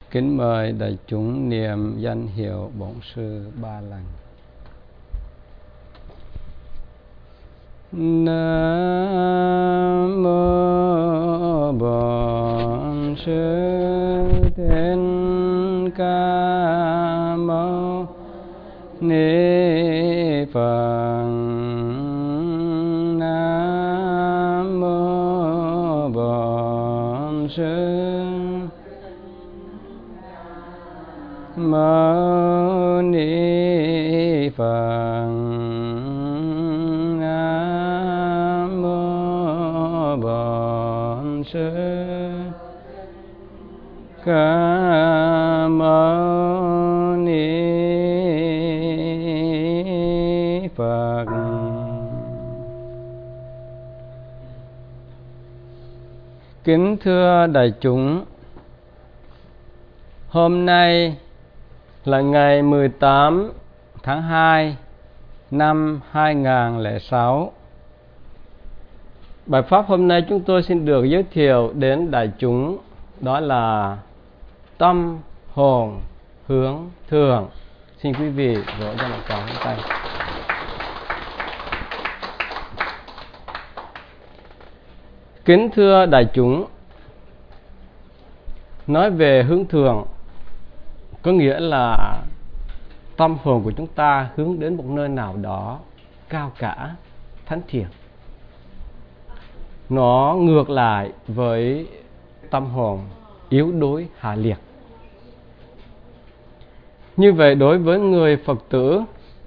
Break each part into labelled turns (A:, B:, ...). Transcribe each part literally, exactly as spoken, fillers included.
A: Kính mời đại chúng niệm danh hiệu Bổn Sư ba lần. Nam mô Bổn Sư Thích Ca Mâu Ni Phật. Nam mô Bổn Sư Mâu Ni Phật. Nam mô Bổn Sư Ca Mâu Ni Phật. Kính thưa đại chúng, hôm nay là ngày mười tám tháng hai năm hai nghìn không trăm lẻ sáu. Bài pháp hôm nay chúng tôi xin được giới thiệu đến đại chúng đó là tâm hồn hướng thượng. Xin quý vị vỗ cho một tràng tay. Kính thưa đại chúng, nói về hướng thượng có nghĩa là tâm hồn của chúng ta hướng đến một nơi nào đó cao cả, thánh thiện. Nó ngược lại với tâm hồn yếu đuối, hạ liệt. Như vậy đối với người Phật tử,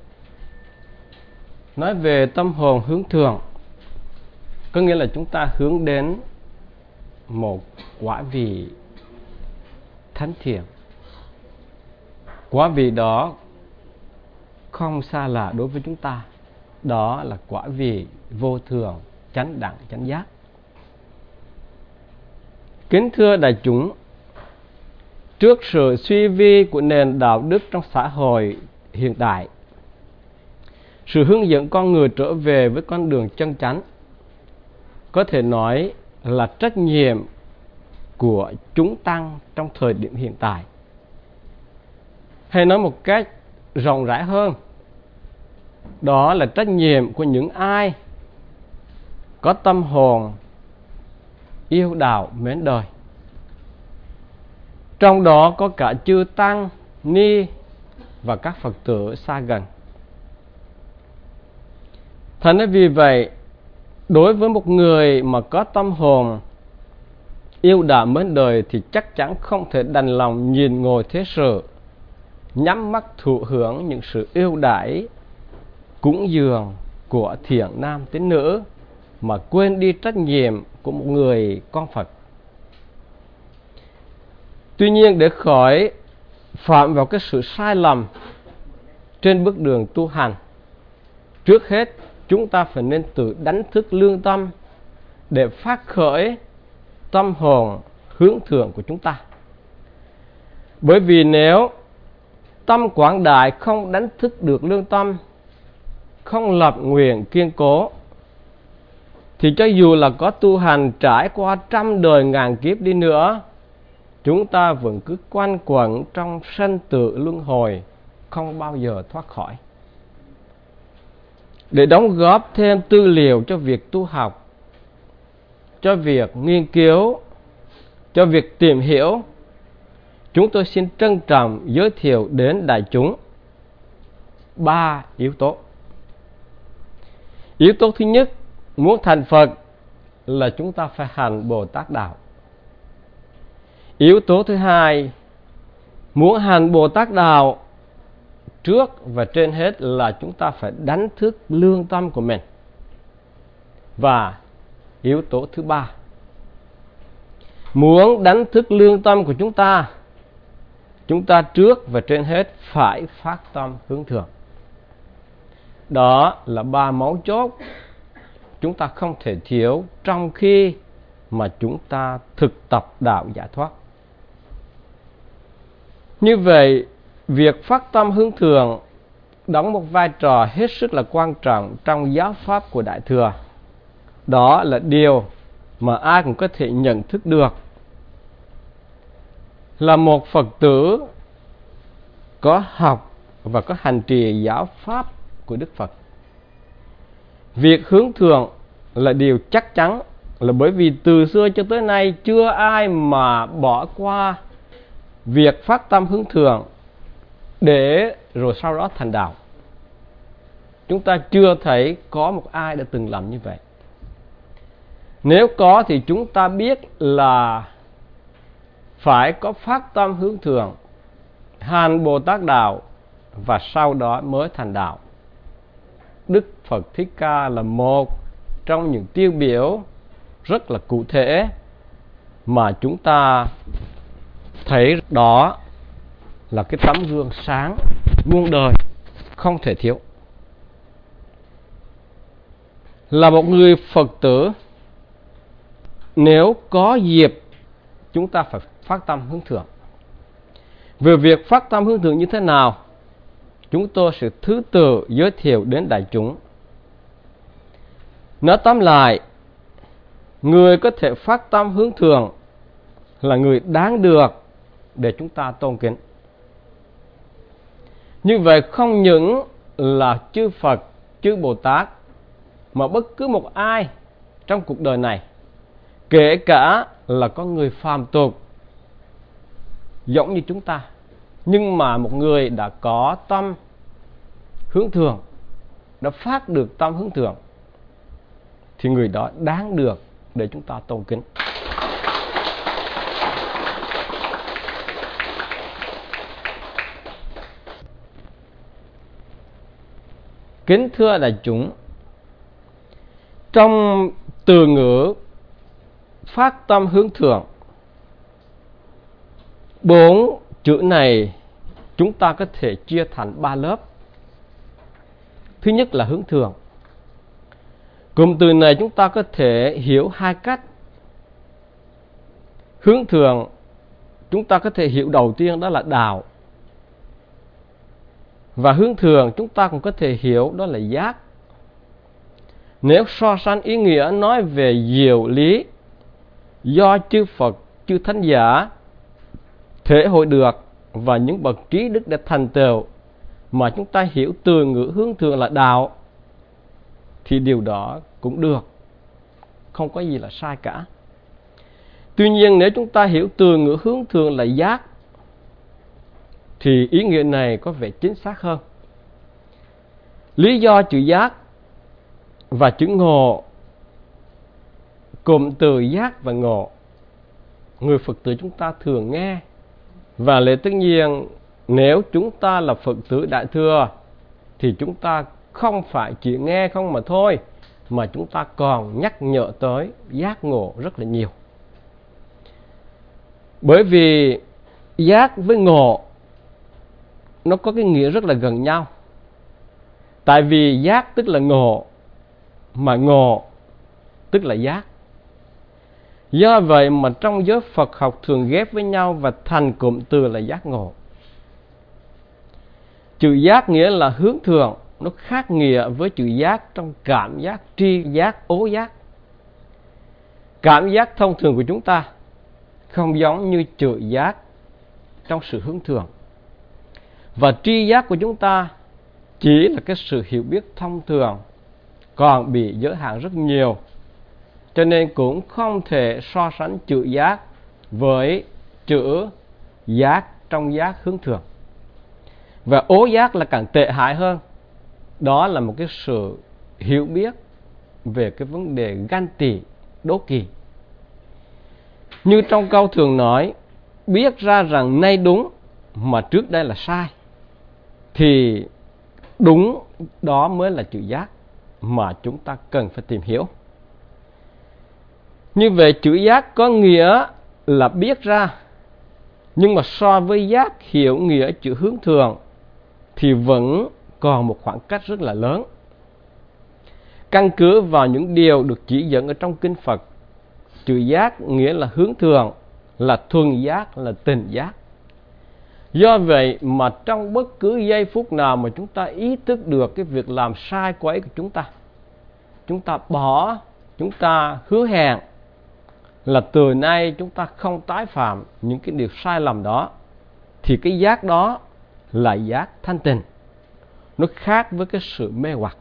A: nói về tâm hồn hướng thượng có nghĩa là chúng ta hướng đến một quả vị thánh thiện. Quả vị đó không xa lạ đối với chúng ta, đó là quả vị vô thường, chánh đẳng, chánh giác. Kính thưa đại chúng, trước sự suy vi của nền đạo đức trong xã hội hiện tại, sự hướng dẫn con người trở về với con đường chân chánh có thể nói là trách nhiệm của chúng tăng trong thời điểm hiện tại. Hay nói một cách rộng rãi hơn, đó là trách nhiệm của những ai có tâm hồn yêu đạo mến đời. Trong đó có cả chư tăng, ni và các Phật tử xa gần. Thật nên vì vậy, đối với một người mà có tâm hồn yêu đạo mến đời thì chắc chắn không thể đành lòng nhìn ngồi thế sự, nhắm mắt thụ hưởng những sự yêu đãi cúng dường của thiện nam tín nữ mà quên đi trách nhiệm của một người con Phật. Tuy nhiên, để khỏi phạm vào cái sự sai lầm trên bước đường tu hành, trước hết chúng ta phải nên tự đánh thức lương tâm để phát khởi tâm hồn hướng thượng của chúng ta. Bởi vì nếu tâm quảng đại không đánh thức được lương tâm, không lập nguyện kiên cố, thì cho dù là có tu hành trải qua trăm đời ngàn kiếp đi nữa, chúng ta vẫn cứ quanh quẩn trong sanh tử luân hồi, không bao giờ thoát khỏi. Để đóng góp thêm tư liệu cho việc tu học, cho việc nghiên cứu, cho việc tìm hiểu, chúng tôi xin trân trọng giới thiệu đến đại chúng ba yếu tố. Yếu tố thứ nhất, muốn thành Phật là chúng ta phải hành Bồ Tát Đạo. Yếu tố thứ hai, muốn hành Bồ Tát Đạo, trước và trên hết là chúng ta phải đánh thức lương tâm của mình. Và yếu tố thứ ba, muốn đánh thức lương tâm của chúng ta, chúng ta trước và trên hết phải phát tâm hướng thượng. Đó là ba mấu chốt chúng ta không thể thiếu trong khi mà chúng ta thực tập đạo giải thoát. Như vậy, việc phát tâm hướng thượng đóng một vai trò hết sức là quan trọng trong giáo pháp của Đại Thừa. Đó là điều mà ai cũng có thể nhận thức được. là một Phật tử có học và có hành trì giáo pháp của Đức Phật. Việc hướng thượng là điều chắc chắn, là bởi vì từ xưa cho tới nay chưa ai mà bỏ qua việc phát tâm hướng thượng để rồi sau đó thành đạo. Chúng ta chưa thấy có một ai đã từng làm như vậy. Nếu có thì chúng ta biết là phải có phát tâm hướng thượng, hành Bồ Tát đạo và sau đó mới thành đạo. Đức Phật Thích Ca là một trong những tiêu biểu rất là cụ thể mà chúng ta thấy đó là cái tấm gương sáng muôn đời không thể thiếu. Là một người Phật tử, nếu có dịp chúng ta phải phát tâm hướng thượng. Về việc phát tâm hướng thượng như thế nào, chúng tôi sẽ thứ tự giới thiệu đến đại chúng. Nói tóm lại, người có thể phát tâm hướng thượng là người đáng được để chúng ta tôn kính. Như vậy không những là chư Phật, chư Bồ Tát, mà bất cứ một ai trong cuộc đời này, kể cả là con người phàm tục giống như chúng ta, nhưng mà một người đã có tâm hướng thượng, đã phát được tâm hướng thượng, thì người đó đáng được để chúng ta tôn kính. Kính thưa đại chúng, trong từ ngữ phát tâm hướng thượng, bốn chữ này chúng ta có thể chia thành ba lớp. Thứ nhất là hướng thượng. Cụm từ này chúng ta có thể hiểu hai cách. Hướng thượng chúng ta có thể hiểu đầu tiên đó là đạo. Và hướng thượng chúng ta cũng có thể hiểu đó là giác. Nếu so sánh ý nghĩa nói về diệu lý do chư Phật, chư Thánh Giả thể hội được và những bậc trí đức đã thành tựu mà chúng ta hiểu từ ngữ hướng thượng là đạo, thì điều đó cũng được, không có gì là sai cả. Tuy nhiên nếu chúng ta hiểu từ ngữ hướng thượng là giác, thì ý nghĩa này có vẻ chính xác hơn. Lý do chữ giác và chữ ngộ, cụm từ giác và ngộ, người Phật tử chúng ta thường nghe. Và lẽ tất nhiên nếu chúng ta là Phật tử Đại Thừa thì chúng ta không phải chỉ nghe không mà thôi, mà chúng ta còn nhắc nhở tới giác ngộ rất là nhiều. Bởi vì giác với ngộ nó có cái nghĩa rất là gần nhau. Tại vì giác tức là ngộ, mà ngộ tức là giác. Do vậy mà trong giới Phật học thường ghép với nhau và thành cụm từ là giác ngộ. Chữ giác nghĩa là hướng thượng, nó khác nghĩa với chữ giác trong cảm giác, tri giác, ố giác. Cảm giác thông thường của chúng ta không giống như chữ giác trong sự hướng thượng. Và tri giác của chúng ta chỉ là cái sự hiểu biết thông thường, còn bị giới hạn rất nhiều. Cho nên cũng không thể so sánh chữ giác với chữ giác trong giác hướng thượng. Và ố giác là càng tệ hại hơn. Đó là một cái sự hiểu biết về cái vấn đề ganh tị, đố kỵ. Như trong câu thường nói, biết ra rằng nay đúng mà trước đây là sai, thì đúng đó mới là chữ giác mà chúng ta cần phải tìm hiểu. Như vậy chữ giác có nghĩa là biết ra, nhưng mà so với giác hiểu nghĩa chữ hướng thượng thì vẫn còn một khoảng cách rất là lớn. Căn cứ vào những điều được chỉ dẫn ở trong kinh Phật, chữ giác nghĩa là hướng thượng, là thuần giác, là tình giác. Do vậy mà trong bất cứ giây phút nào mà chúng ta ý thức được cái việc làm sai quấy của chúng ta, chúng ta bỏ, chúng ta hứa hẹn là từ nay chúng ta không tái phạm những cái điều sai lầm đó, thì cái giác đó là giác thanh tịnh. Nó khác với cái sự mê hoặc.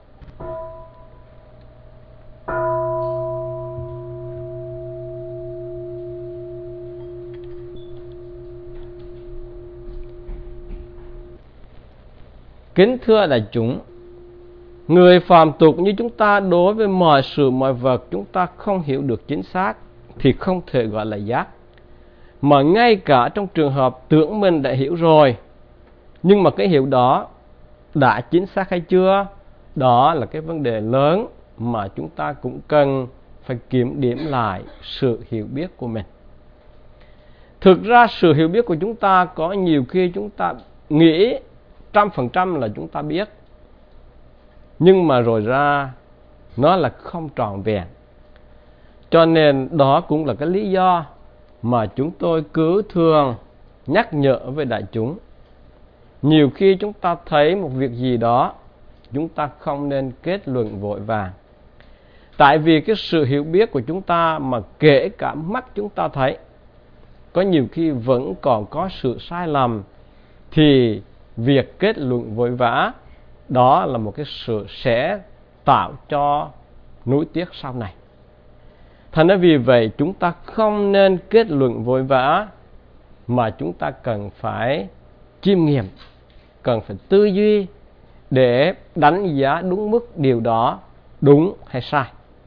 A: Kính thưa đại chúng, người phàm tục như chúng ta đối với mọi sự mọi vật chúng ta không hiểu được chính xác thì không thể gọi là giác. Mà ngay cả trong trường hợp tưởng mình đã hiểu rồi, nhưng mà cái hiểu đó đã chính xác hay chưa, đó là cái vấn đề lớn mà chúng ta cũng cần phải kiểm điểm lại sự hiểu biết của mình. Thực ra sự hiểu biết của chúng ta có nhiều khi chúng ta nghĩ trăm phần trăm là chúng ta biết, nhưng mà rồi ra nó là không trọn vẹn. Cho nên đó cũng là cái lý do mà chúng tôi cứ thường nhắc nhở với đại chúng. Nhiều khi chúng ta thấy một việc gì đó, chúng ta không nên kết luận vội vàng. Tại vì cái sự hiểu biết của chúng ta mà kể cả mắt chúng ta thấy, có nhiều khi vẫn còn có sự sai lầm, thì việc kết luận vội vã đó là một cái sự sẽ tạo cho nuối tiếc sau này. Thành ra vì vậy chúng ta không nên kết luận vội vã, mà chúng ta cần phải chiêm nghiệm, cần phải tư duy để đánh giá đúng mức điều đó đúng hay sai.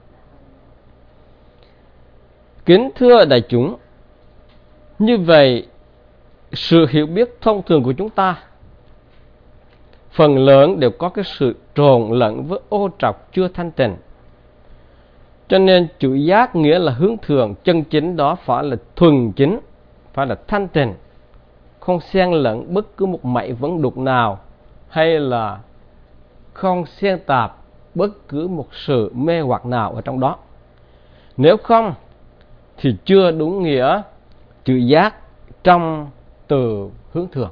A: Kính thưa đại chúng, như vậy sự hiểu biết thông thường của chúng ta phần lớn đều có cái sự trộn lẫn với ô trọc chưa thanh tịnh. Cho nên chữ giác nghĩa là hướng thường chân chính đó phải là thuần chính, phải là thanh tịnh, không xen lẫn bất cứ một mảy vấn đục nào, hay là không xen tạp bất cứ một sự mê hoặc nào ở trong đó. Nếu không thì chưa đúng nghĩa chữ giác trong từ hướng thường.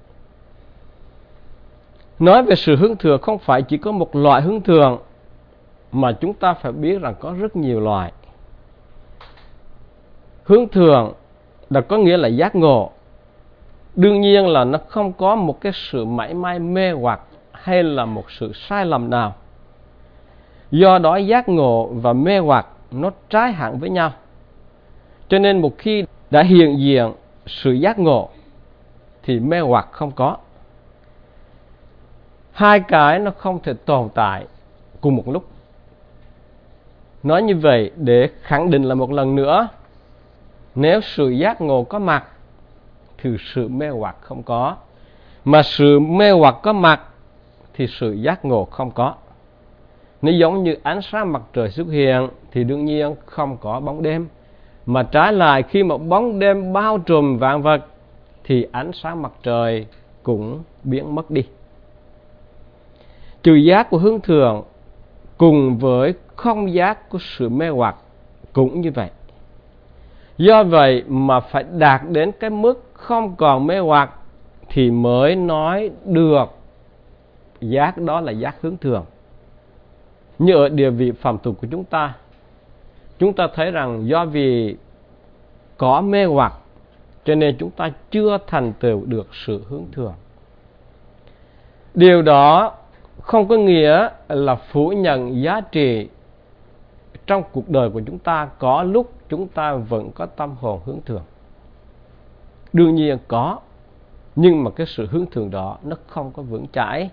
A: Nói về sự hướng thừa không phải chỉ có một loại hướng thường, mà chúng ta phải biết rằng có rất nhiều loại. Hướng thường đã có nghĩa là giác ngộ. Đương nhiên là nó không có một cái sự mảy may mê hoặc hay là một sự sai lầm nào. Do đó giác ngộ và mê hoặc nó trái hẳn với nhau. Cho nên một khi đã hiện diện sự giác ngộ thì mê hoặc không có. Hai cái nó không thể tồn tại cùng một lúc. Nói như vậy để khẳng định lại một lần nữa, nếu sự giác ngộ có mặt thì sự mê hoặc không có, mà sự mê hoặc có mặt thì sự giác ngộ không có. Nếu giống như ánh sáng mặt trời xuất hiện thì đương nhiên không có bóng đêm, mà trái lại khi mà bóng đêm bao trùm vạn vật thì ánh sáng mặt trời cũng biến mất đi. Trừ giác của hướng thường cùng với không giác của sự mê hoặc cũng như vậy. Do vậy mà phải đạt đến cái mức không còn mê hoặc thì mới nói được giác đó là giác hướng thường. Như ở địa vị phàm tục của chúng ta, chúng ta thấy rằng do vì có mê hoặc cho nên chúng ta chưa thành tựu được sự hướng thường. Điều đó không có nghĩa là phủ nhận giá trị trong cuộc đời của chúng ta. Có lúc chúng ta vẫn có tâm hồn hướng thường. Đương nhiên có, nhưng mà cái sự hướng thường đó nó không có vững chãi.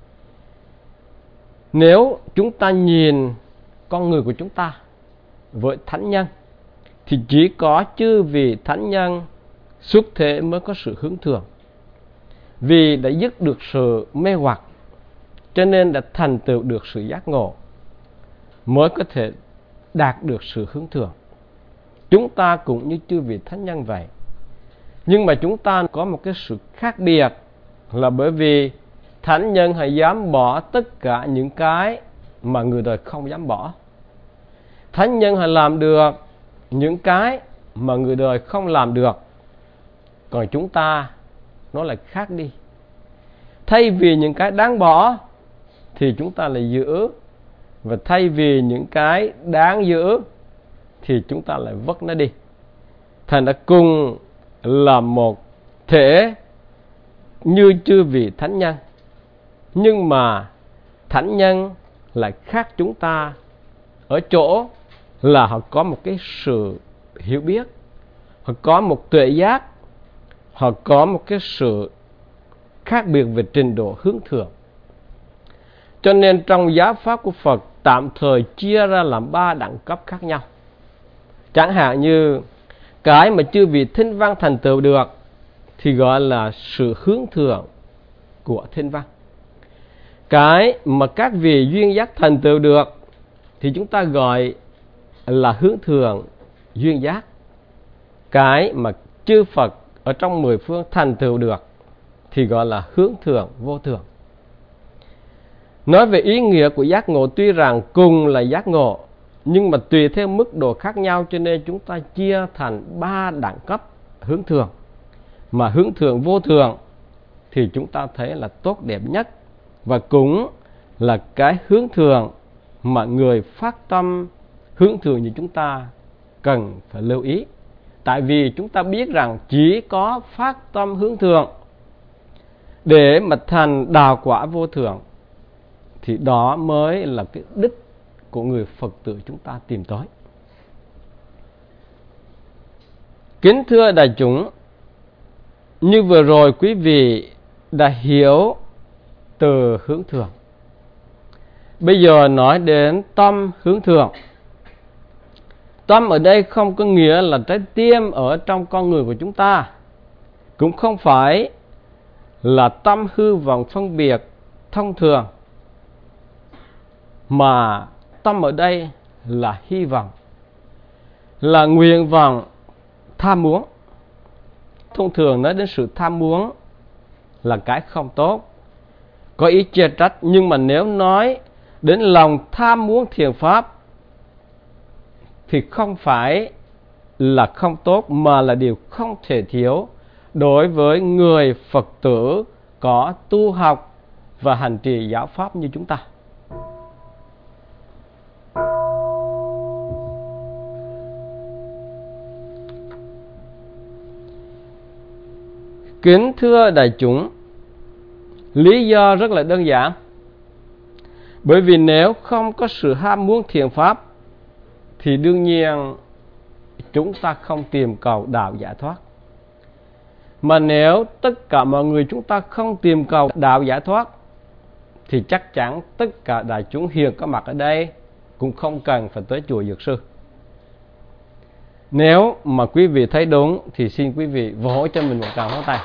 A: Nếu chúng ta nhìn con người của chúng ta với thánh nhân thì chỉ có chư vị thánh nhân xuất thế mới có sự hướng thường. Vì đã dứt được sự mê hoặc cho nên đã thành tựu được sự giác ngộ, mới có thể đạt được sự hướng thường. Chúng ta cũng như chư vị thánh nhân vậy. Nhưng mà chúng ta có một cái sự khác biệt, là bởi vì thánh nhân hãy dám bỏ tất cả những cái mà người đời không dám bỏ. Thánh nhân hãy làm được những cái mà người đời không làm được. Còn chúng ta nó lại khác đi. Thay vì những cái đáng bỏ thì chúng ta lại giữ, và thay vì những cái đáng giữ thì chúng ta lại vứt nó đi. Thành đã cùng là một thể như chư vị thánh nhân, nhưng mà thánh nhân lại khác chúng ta ở chỗ là họ có một cái sự hiểu biết, họ có một tuệ giác, họ có một cái sự khác biệt về trình độ hướng thượng. Cho nên trong giáo pháp của Phật tạm thời chia ra làm ba đẳng cấp khác nhau. Chẳng hạn như cái mà chư vị thinh văn thành tựu được thì gọi là sự hướng thượng của thinh văn. Cái mà các vị duyên giác thành tựu được thì chúng ta gọi là hướng thượng duyên giác. Cái mà chư Phật ở trong mười phương thành tựu được thì gọi là hướng thượng vô thượng. Nói về ý nghĩa của giác ngộ, tuy rằng cùng là giác ngộ, nhưng mà tùy theo mức độ khác nhau, cho nên chúng ta chia thành ba đẳng cấp hướng thượng. Mà hướng thượng vô thượng thì chúng ta thấy là tốt đẹp nhất, và cũng là cái hướng thượng mà người phát tâm hướng thượng như chúng ta cần phải lưu ý. Tại vì chúng ta biết rằng chỉ có phát tâm hướng thượng để mà thành đạo quả vô thượng thì đó mới là cái đích của người Phật tử chúng ta tìm tới. Kính thưa đại chúng, như vừa rồi quý vị đã hiểu từ hướng thượng. Bây giờ nói đến tâm hướng thượng. Tâm ở đây không có nghĩa là trái tim ở trong con người của chúng ta, cũng không phải là tâm hư vọng phân biệt thông thường, mà tâm ở đây là hy vọng, là nguyện vọng, tham muốn. Thông thường nói đến sự tham muốn là cái không tốt, có ý chê trách, nhưng mà nếu nói đến lòng tham muốn thiền pháp thì không phải là không tốt, mà là điều không thể thiếu đối với người Phật tử có tu học và hành trì giáo pháp như chúng ta. Kính thưa đại chúng, lý do rất là đơn giản. Bởi vì nếu không có sự ham muốn thiền pháp thì đương nhiên chúng ta không tìm cầu đạo giải thoát. Mà nếu tất cả mọi người chúng ta không tìm cầu đạo giải thoát thì chắc chắn tất cả đại chúng hiện có mặt ở đây cũng không cần phải tới chùa Dược Sư. Nếu mà quý vị thấy đúng thì xin quý vị vỗ cho mình một tràng pháo tay.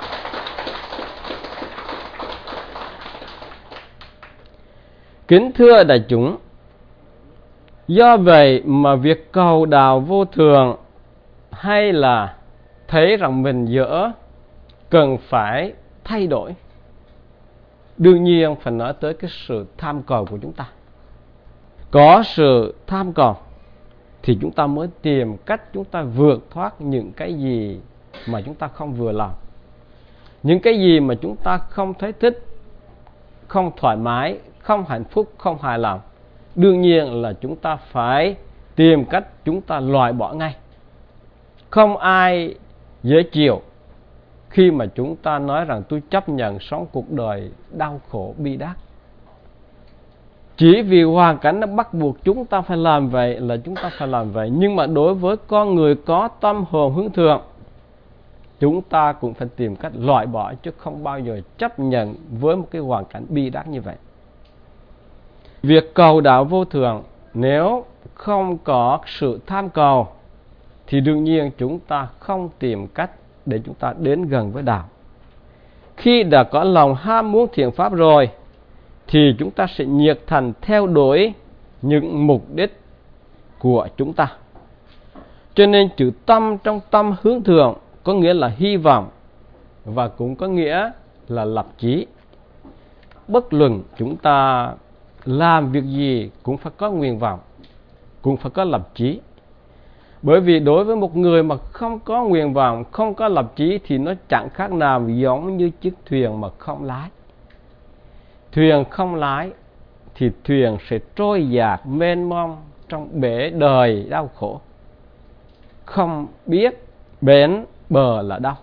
A: Kính thưa đại chúng, do vậy mà việc cầu đạo vô thường hay là thấy rằng mình dở cần phải thay đổi, đương nhiên phải nói tới cái sự tham cầu của chúng ta. Có sự tham cầu thì chúng ta mới tìm cách chúng ta vượt thoát những cái gì mà chúng ta không vừa lòng, những cái gì mà chúng ta không thấy thích, không thoải mái, không hạnh phúc, không hài lòng. Đương nhiên là chúng ta phải tìm cách chúng ta loại bỏ ngay. Không ai dễ chịu khi mà chúng ta nói rằng tôi chấp nhận sống cuộc đời đau khổ bi đát. Chỉ vì hoàn cảnh nó bắt buộc chúng ta phải làm vậy là chúng ta phải làm vậy. Nhưng mà đối với con người có tâm hồn hướng thượng, chúng ta cũng phải tìm cách loại bỏ, chứ không bao giờ chấp nhận với một cái hoàn cảnh bi đát như vậy. Việc cầu đạo vô thường nếu không có sự tham cầu thì đương nhiên chúng ta không tìm cách để chúng ta đến gần với đạo. Khi đã có lòng ham muốn thiện pháp rồi thì chúng ta sẽ nhiệt thành theo đuổi những mục đích của chúng ta. Cho nên chữ tâm trong tâm hướng thượng có nghĩa là hy vọng và cũng có nghĩa là lập chí. Bất luận chúng ta làm việc gì cũng phải có nguyện vọng, cũng phải có lập chí. Bởi vì đối với một người mà không có nguyện vọng, không có lập chí thì nó chẳng khác nào giống như chiếc thuyền mà không lái. Thuyền không lái thì thuyền sẽ trôi dạt mênh mông trong bể đời đau khổ, không biết bến bờ là đâu.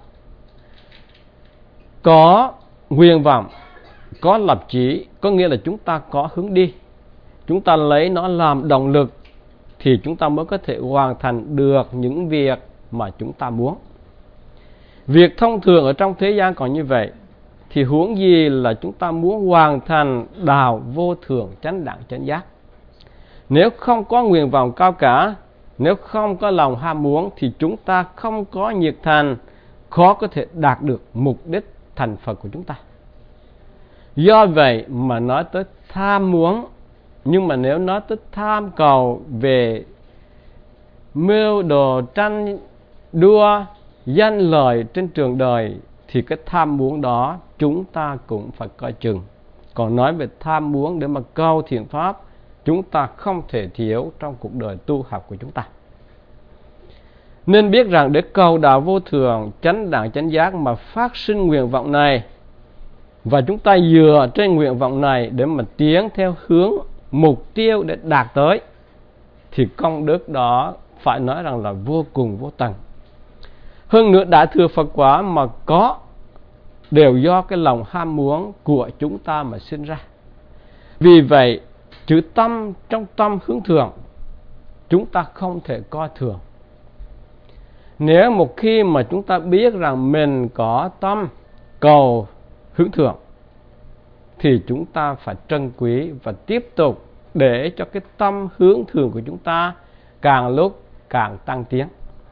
A: Có nguyện vọng, có lập chí, có nghĩa là chúng ta có hướng đi. Chúng ta lấy nó làm động lực thì chúng ta mới có thể hoàn thành được những việc mà chúng ta muốn. Việc thông thường ở trong thế gian còn như vậy, thì huống gì là chúng ta muốn hoàn thành đạo vô thường chánh đẳng chánh giác. Nếu không có nguyện vọng cao cả, nếu không có lòng ham muốn, thì chúng ta không có nhiệt thành, khó có thể đạt được mục đích thành Phật của chúng ta. Do vậy mà nói tới tham muốn, nhưng mà nếu nói tới tham cầu về mưu đồ tranh đua danh lợi trên trường đời, thì cái tham muốn đó chúng ta cũng phải coi chừng. Còn nói về tham muốn để mà cầu thiện pháp, chúng ta không thể thiếu trong cuộc đời tu học của chúng ta. Nên biết rằng để cầu đạo vô thường chánh đẳng chánh giác mà phát sinh nguyện vọng này, và chúng ta dựa trên nguyện vọng này để mà tiến theo hướng mục tiêu để đạt tới, thì công đức đó phải nói rằng là vô cùng vô tận. Hơn nữa Đại Thừa Phật quả mà có đều do cái lòng ham muốn của chúng ta mà sinh ra. Vì vậy chữ tâm trong tâm hướng thượng chúng ta không thể coi thường. Nếu một khi mà chúng ta biết rằng mình có tâm cầu hướng thượng, thì chúng ta phải trân quý và tiếp tục để cho cái tâm hướng thượng của chúng ta càng lúc càng tăng tiến.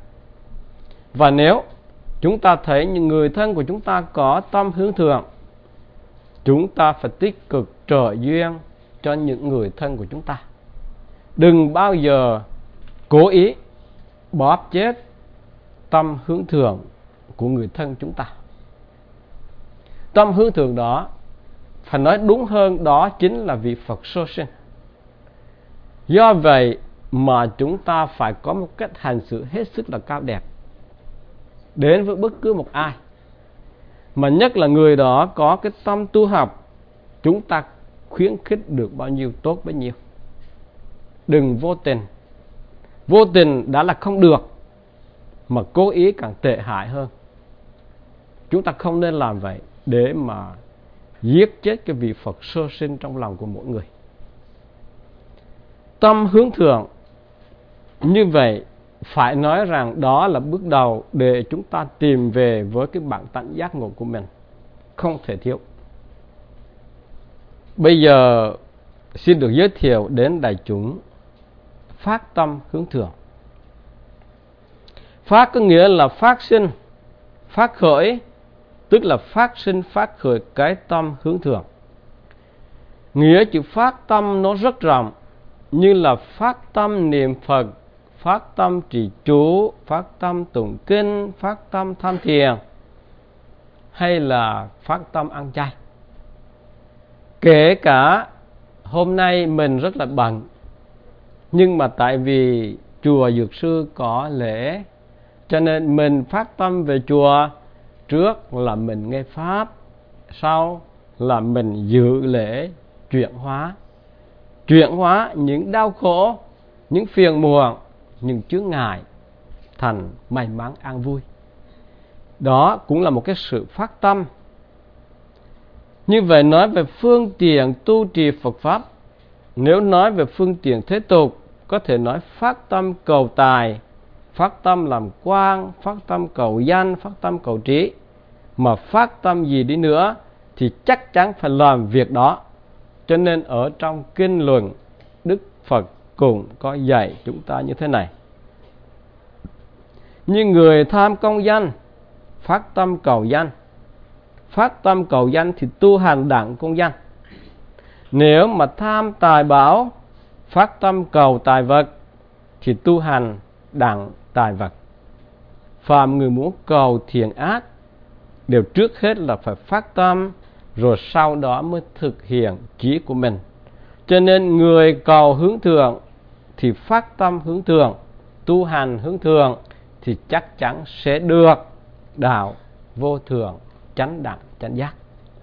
A: Và nếu chúng ta thấy những người thân của chúng ta có tâm hướng thượng, chúng ta phải tích cực trợ duyên cho những người thân của chúng ta. Đừng bao giờ cố ý bóp chết tâm hướng thượng của người thân chúng ta. Tâm hướng thượng đó, phải nói đúng hơn, đó chính là vị Phật sơ sinh. Do vậy mà chúng ta phải có một cách hành xử hết sức là cao đẹp đến với bất cứ một ai, mà nhất là người đó có cái tâm tu học, chúng ta khuyến khích được bao nhiêu tốt bấy nhiêu. Đừng vô tình. Vô tình đã là không được, mà cố ý càng tệ hại hơn. Chúng ta không nên làm vậy để mà giết chết cái vị Phật sơ sinh trong lòng của mỗi người. Tâm hướng thượng như vậy phải nói rằng đó là bước đầu để chúng ta tìm về với cái bản tánh giác ngộ của mình, không thể thiếu. Bây giờ xin được giới thiệu đến đại chúng phát tâm hướng thượng. Phát có nghĩa là phát sinh, phát khởi, tức là phát sinh, phát khởi cái tâm hướng thượng. Nghĩa chữ phát tâm nó rất rộng, như là phát tâm niệm Phật, phát tâm trì chú, phát tâm tụng kinh, phát tâm tham thiền, hay là phát tâm ăn chay. Kể cả hôm nay mình rất là bận, nhưng mà tại vì chùa Dược Sư có lễ, cho nên mình phát tâm về chùa. Trước là mình nghe pháp, sau là mình dự lễ chuyển hóa. Chuyển hóa những đau khổ, những phiền muộn, những chướng ngại thành may mắn an vui. Đó cũng là một cái sự phát tâm. Như vậy nói về phương tiện tu trì Phật Pháp, nếu nói về phương tiện thế tục, có thể nói phát tâm cầu tài, phát tâm làm quan, phát tâm cầu danh, phát tâm cầu trí. Mà phát tâm gì đi nữa thì chắc chắn phải làm việc đó. Cho nên ở trong kinh luận, Đức Phật cũng có dạy chúng ta như thế này: như người tham công danh, phát tâm cầu danh. Phát tâm cầu danh thì tu hành đặng công danh. Nếu mà tham tài bảo, phát tâm cầu tài vật, thì tu hành đặng tài vật. Phàm người muốn cầu thiện ác, đều trước hết là phải phát tâm, rồi sau đó mới thực hiện chí của mình. Cho nên người cầu hướng thượng thì phát tâm hướng thượng, tu hành hướng thượng, thì chắc chắn sẽ được đạo vô thường chánh đẳng chánh giác.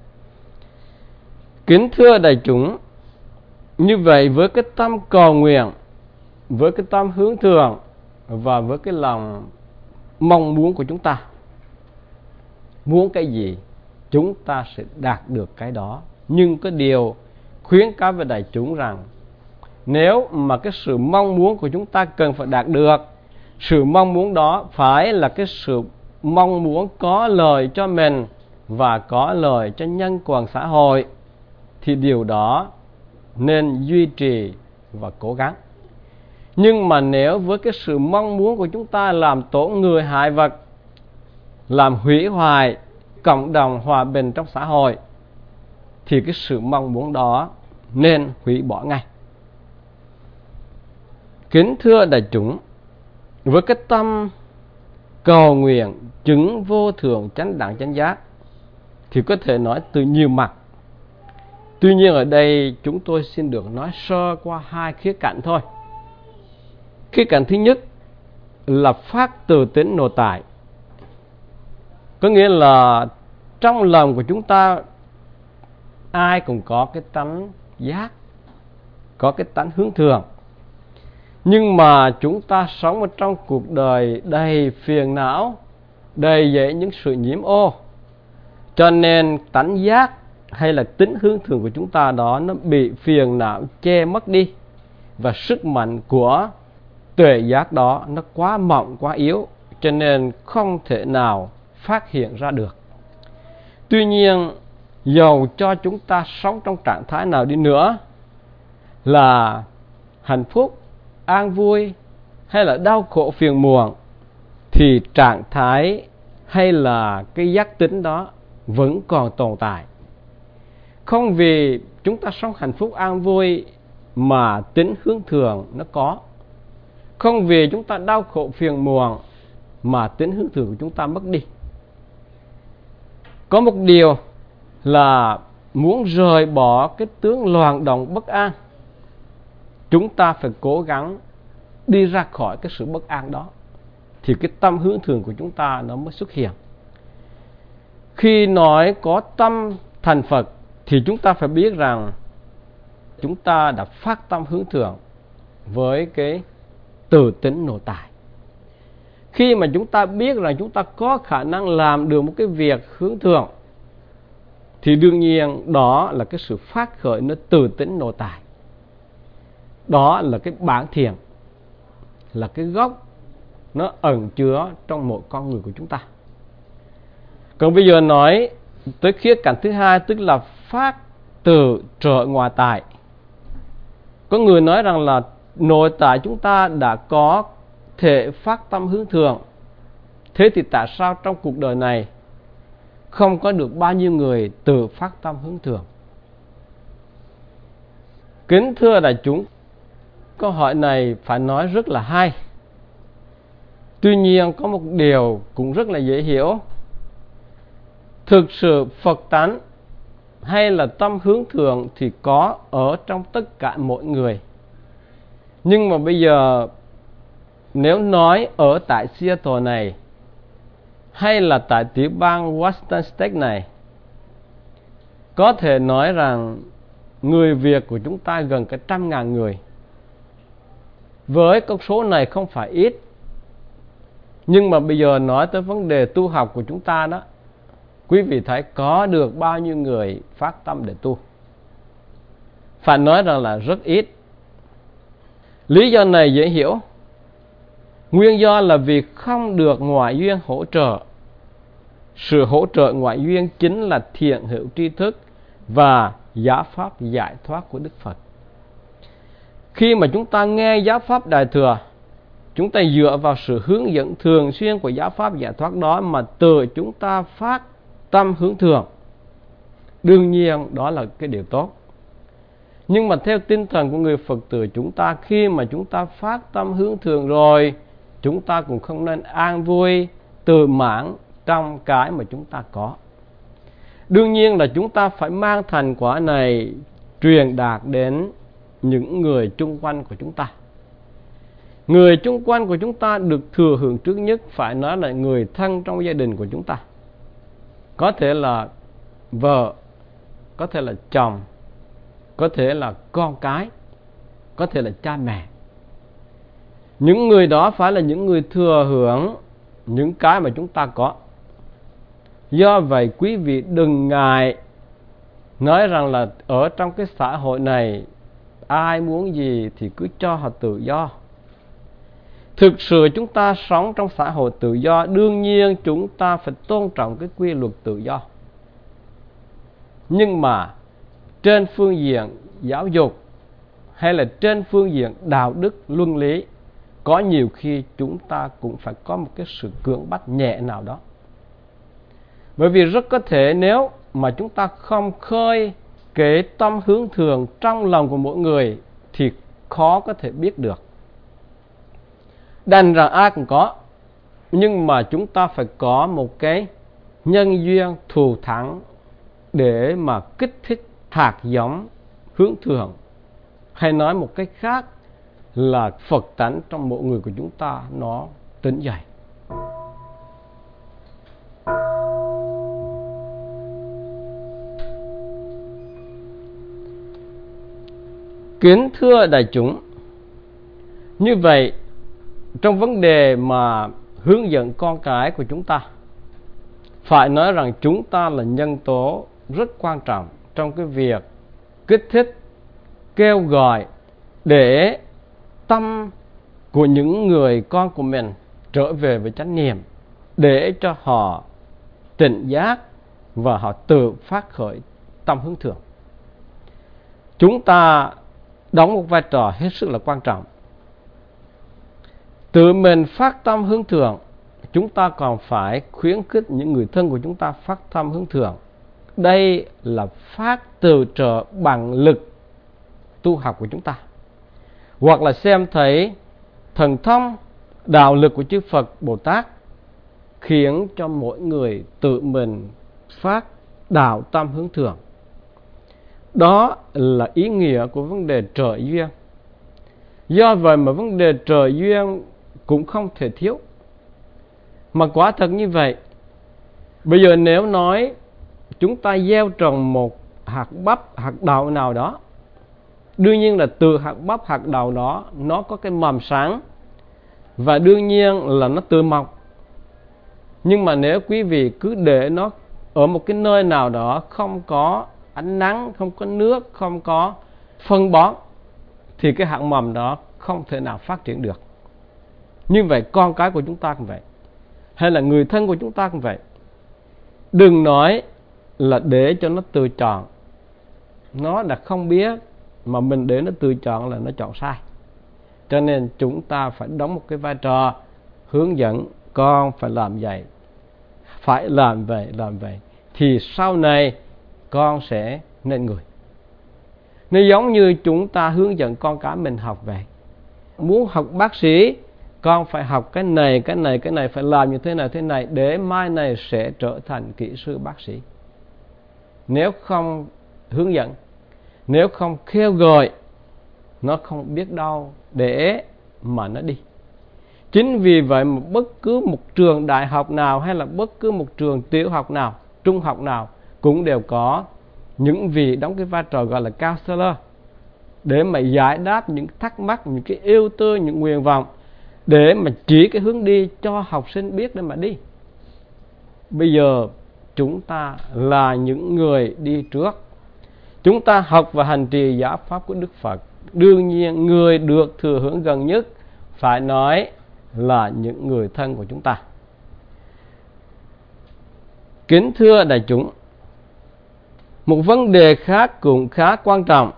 A: Kính thưa đại chúng, như vậy với cái tâm cầu nguyện, với cái tâm hướng thượng, và với cái lòng mong muốn của chúng ta. Muốn cái gì, chúng ta sẽ đạt được cái đó. Nhưng có điều khuyến cáo với đại chúng rằng, nếu mà cái sự mong muốn của chúng ta cần phải đạt được, sự mong muốn đó phải là cái sự mong muốn có lợi cho mình và có lợi cho nhân quần xã hội, thì điều đó nên duy trì và cố gắng. Nhưng mà nếu với cái sự mong muốn của chúng ta làm tổn người hại vật, làm hủy hoại cộng đồng hòa bình trong xã hội, thì cái sự mong muốn đó nên hủy bỏ ngay. Kính thưa đại chúng, với cái tâm cầu nguyện chứng vô thượng chánh đẳng chánh giác thì có thể nói từ nhiều mặt. Tuy nhiên ở đây chúng tôi xin được nói sơ qua hai khía cạnh thôi. Khía cạnh thứ nhất là phát từ tính nội tại. Có nghĩa là trong lòng của chúng ta ai cũng có cái tánh giác, có cái tánh hướng thượng. Nhưng mà chúng ta sống ở trong cuộc đời đầy phiền não, đầy dẫy những sự nhiễm ô, cho nên tánh giác hay là tính hướng thượng của chúng ta đó nó bị phiền não che mất đi, và sức mạnh của tuệ giác đó nó quá mỏng, quá yếu, cho nên không thể nào phát hiện ra được. Tuy nhiên, dầu cho chúng ta sống trong trạng thái nào đi nữa, là hạnh phúc, an vui hay là đau khổ phiền muộn, thì trạng thái hay là cái giác tính đó vẫn còn tồn tại. Không vì chúng ta sống hạnh phúc an vui mà tính hướng thượng nó có. Không vì chúng ta đau khổ phiền muộn mà tính hướng thượng của chúng ta mất đi. Có một điều là muốn rời bỏ cái tướng loạn động bất an, chúng ta phải cố gắng đi ra khỏi cái sự bất an đó, thì cái tâm hướng thượng của chúng ta nó mới xuất hiện. Khi nói có tâm thành Phật thì chúng ta phải biết rằng chúng ta đã phát tâm hướng thượng với cái từ tính nội tại. Khi mà chúng ta biết rằng chúng ta có khả năng làm được một cái việc hướng thượng, thì đương nhiên đó là cái sự phát khởi nó từ tính nội tại. Đó là cái bản thiện, là cái gốc nó ẩn chứa trong mỗi con người của chúng ta. Còn bây giờ nói tới khía cạnh thứ hai, tức là phát từ trở ngoại tại. Có người nói rằng là nội tại chúng ta đã có thể phát tâm hướng thượng. Thế thì tại sao trong cuộc đời này không có được bao nhiêu người tự phát tâm hướng thượng? Kính thưa đại chúng, câu hỏi này phải nói rất là hay. Tuy nhiên có một điều cũng rất là dễ hiểu. Thực sự Phật tánh hay là tâm hướng thượng thì có ở trong tất cả mọi người. Nhưng mà bây giờ nếu nói ở tại Seattle này hay là tại tiểu bang Washington State này, có thể nói rằng người Việt của chúng ta gần cả trăm ngàn người. Với con số này không phải ít. Nhưng mà bây giờ nói tới vấn đề tu học của chúng ta đó, quý vị thấy có được bao nhiêu người phát tâm để tu? Phải nói rằng là rất ít. Lý do này dễ hiểu. Nguyên do là vì không được ngoại duyên hỗ trợ. Sự hỗ trợ ngoại duyên chính là thiện hữu tri thức và giáo pháp giải thoát của Đức Phật. Khi mà chúng ta nghe giáo pháp Đại Thừa, chúng ta dựa vào sự hướng dẫn thường xuyên của giáo pháp giải thoát đó mà tự chúng ta phát tâm hướng thượng. Đương nhiên đó là cái điều tốt. Nhưng mà theo tinh thần của người Phật tử chúng ta, khi mà chúng ta phát tâm hướng thượng rồi, chúng ta cũng không nên an vui, tự mãn trong cái mà chúng ta có. Đương nhiên là chúng ta phải mang thành quả này truyền đạt đến những người chung quanh của chúng ta. Người chung quanh của chúng ta được thừa hưởng trước nhất phải nói là người thân trong gia đình của chúng ta. Có thể là vợ, có thể là chồng, có thể là con cái, có thể là cha mẹ. Những người đó phải là những người thừa hưởng những cái mà chúng ta có. Do vậy quý vị đừng ngại nói rằng là ở trong cái xã hội này ai muốn gì thì cứ cho họ tự do. Thực sự chúng ta sống trong xã hội tự do, đương nhiên chúng ta phải tôn trọng cái quy luật tự do. Nhưng mà trên phương diện giáo dục hay là trên phương diện đạo đức luân lý, có nhiều khi chúng ta cũng phải có một cái sự cưỡng bắt nhẹ nào đó. Bởi vì rất có thể nếu mà chúng ta không khơi cái tâm hướng thường trong lòng của mỗi người thì khó có thể biết được. Đành rằng ai cũng có, nhưng mà chúng ta phải có một cái nhân duyên thù thắng để mà kích thích hạt giống hướng thường, hay nói một cách khác là Phật tánh trong mỗi người của chúng ta nó tỉnh dậy. Kính thưa đại chúng, như vậy trong vấn đề mà hướng dẫn con cái của chúng ta, phải nói rằng chúng ta là nhân tố rất quan trọng trong cái việc kích thích, kêu gọi để tâm của những người con của mình trở về với chánh niệm, để cho họ tỉnh giác và họ tự phát khởi tâm hướng thượng. Chúng ta đóng một vai trò hết sức là quan trọng. Tự mình phát tâm hướng thượng, chúng ta còn phải khuyến khích những người thân của chúng ta phát tâm hướng thượng. Đây là phát từ trợ bằng lực tu học của chúng ta. Hoặc là xem thấy thần thông, đạo lực của chư Phật Bồ Tát khiến cho mỗi người tự mình phát đạo tâm hướng thượng. Đó là ý nghĩa của vấn đề trợ duyên. Do vậy mà vấn đề trợ duyên cũng không thể thiếu. Mà quả thật như vậy, bây giờ nếu nói chúng ta gieo trồng một hạt bắp, hạt đậu nào đó, đương nhiên là từ hạt bắp, hạt đậu đó nó có cái mầm sáng, và đương nhiên là nó tự mọc. Nhưng mà nếu quý vị cứ để nó ở một cái nơi nào đó không có ánh nắng, không có nước, không có phân bón, thì cái hạt mầm đó không thể nào phát triển được. Như vậy con cái của chúng ta cũng vậy, hay là người thân của chúng ta cũng vậy. Đừng nói là để cho nó tự chọn. Nó đã không biết mà mình để nó tự chọn là nó chọn sai. Cho nên chúng ta phải đóng một cái vai trò hướng dẫn con phải làm vậy, phải làm vậy, làm vậy, thì sau này con sẽ nên người. Nó giống như chúng ta hướng dẫn con cái mình học vậy. Muốn học bác sĩ, con phải học cái này, cái này, cái này, phải làm như thế này, thế này, để mai này sẽ trở thành kỹ sư bác sĩ. Nếu không hướng dẫn, nếu không kêu gọi, nó không biết đâu để mà nó đi. Chính vì vậy mà bất cứ một trường đại học nào hay là bất cứ một trường tiểu học nào, trung học nào cũng đều có những vị đóng cái vai trò gọi là counselor để mà giải đáp những thắc mắc, những cái ưu tư, những nguyện vọng, để mà chỉ cái hướng đi cho học sinh biết để mà đi. Bây giờ chúng ta là những người đi trước, chúng ta học và hành trì giáo pháp của Đức Phật. Đương nhiên người được thừa hưởng gần nhất phải nói là những người thân của chúng ta. Kính thưa đại chúng, một vấn đề khác cũng khá quan trọng.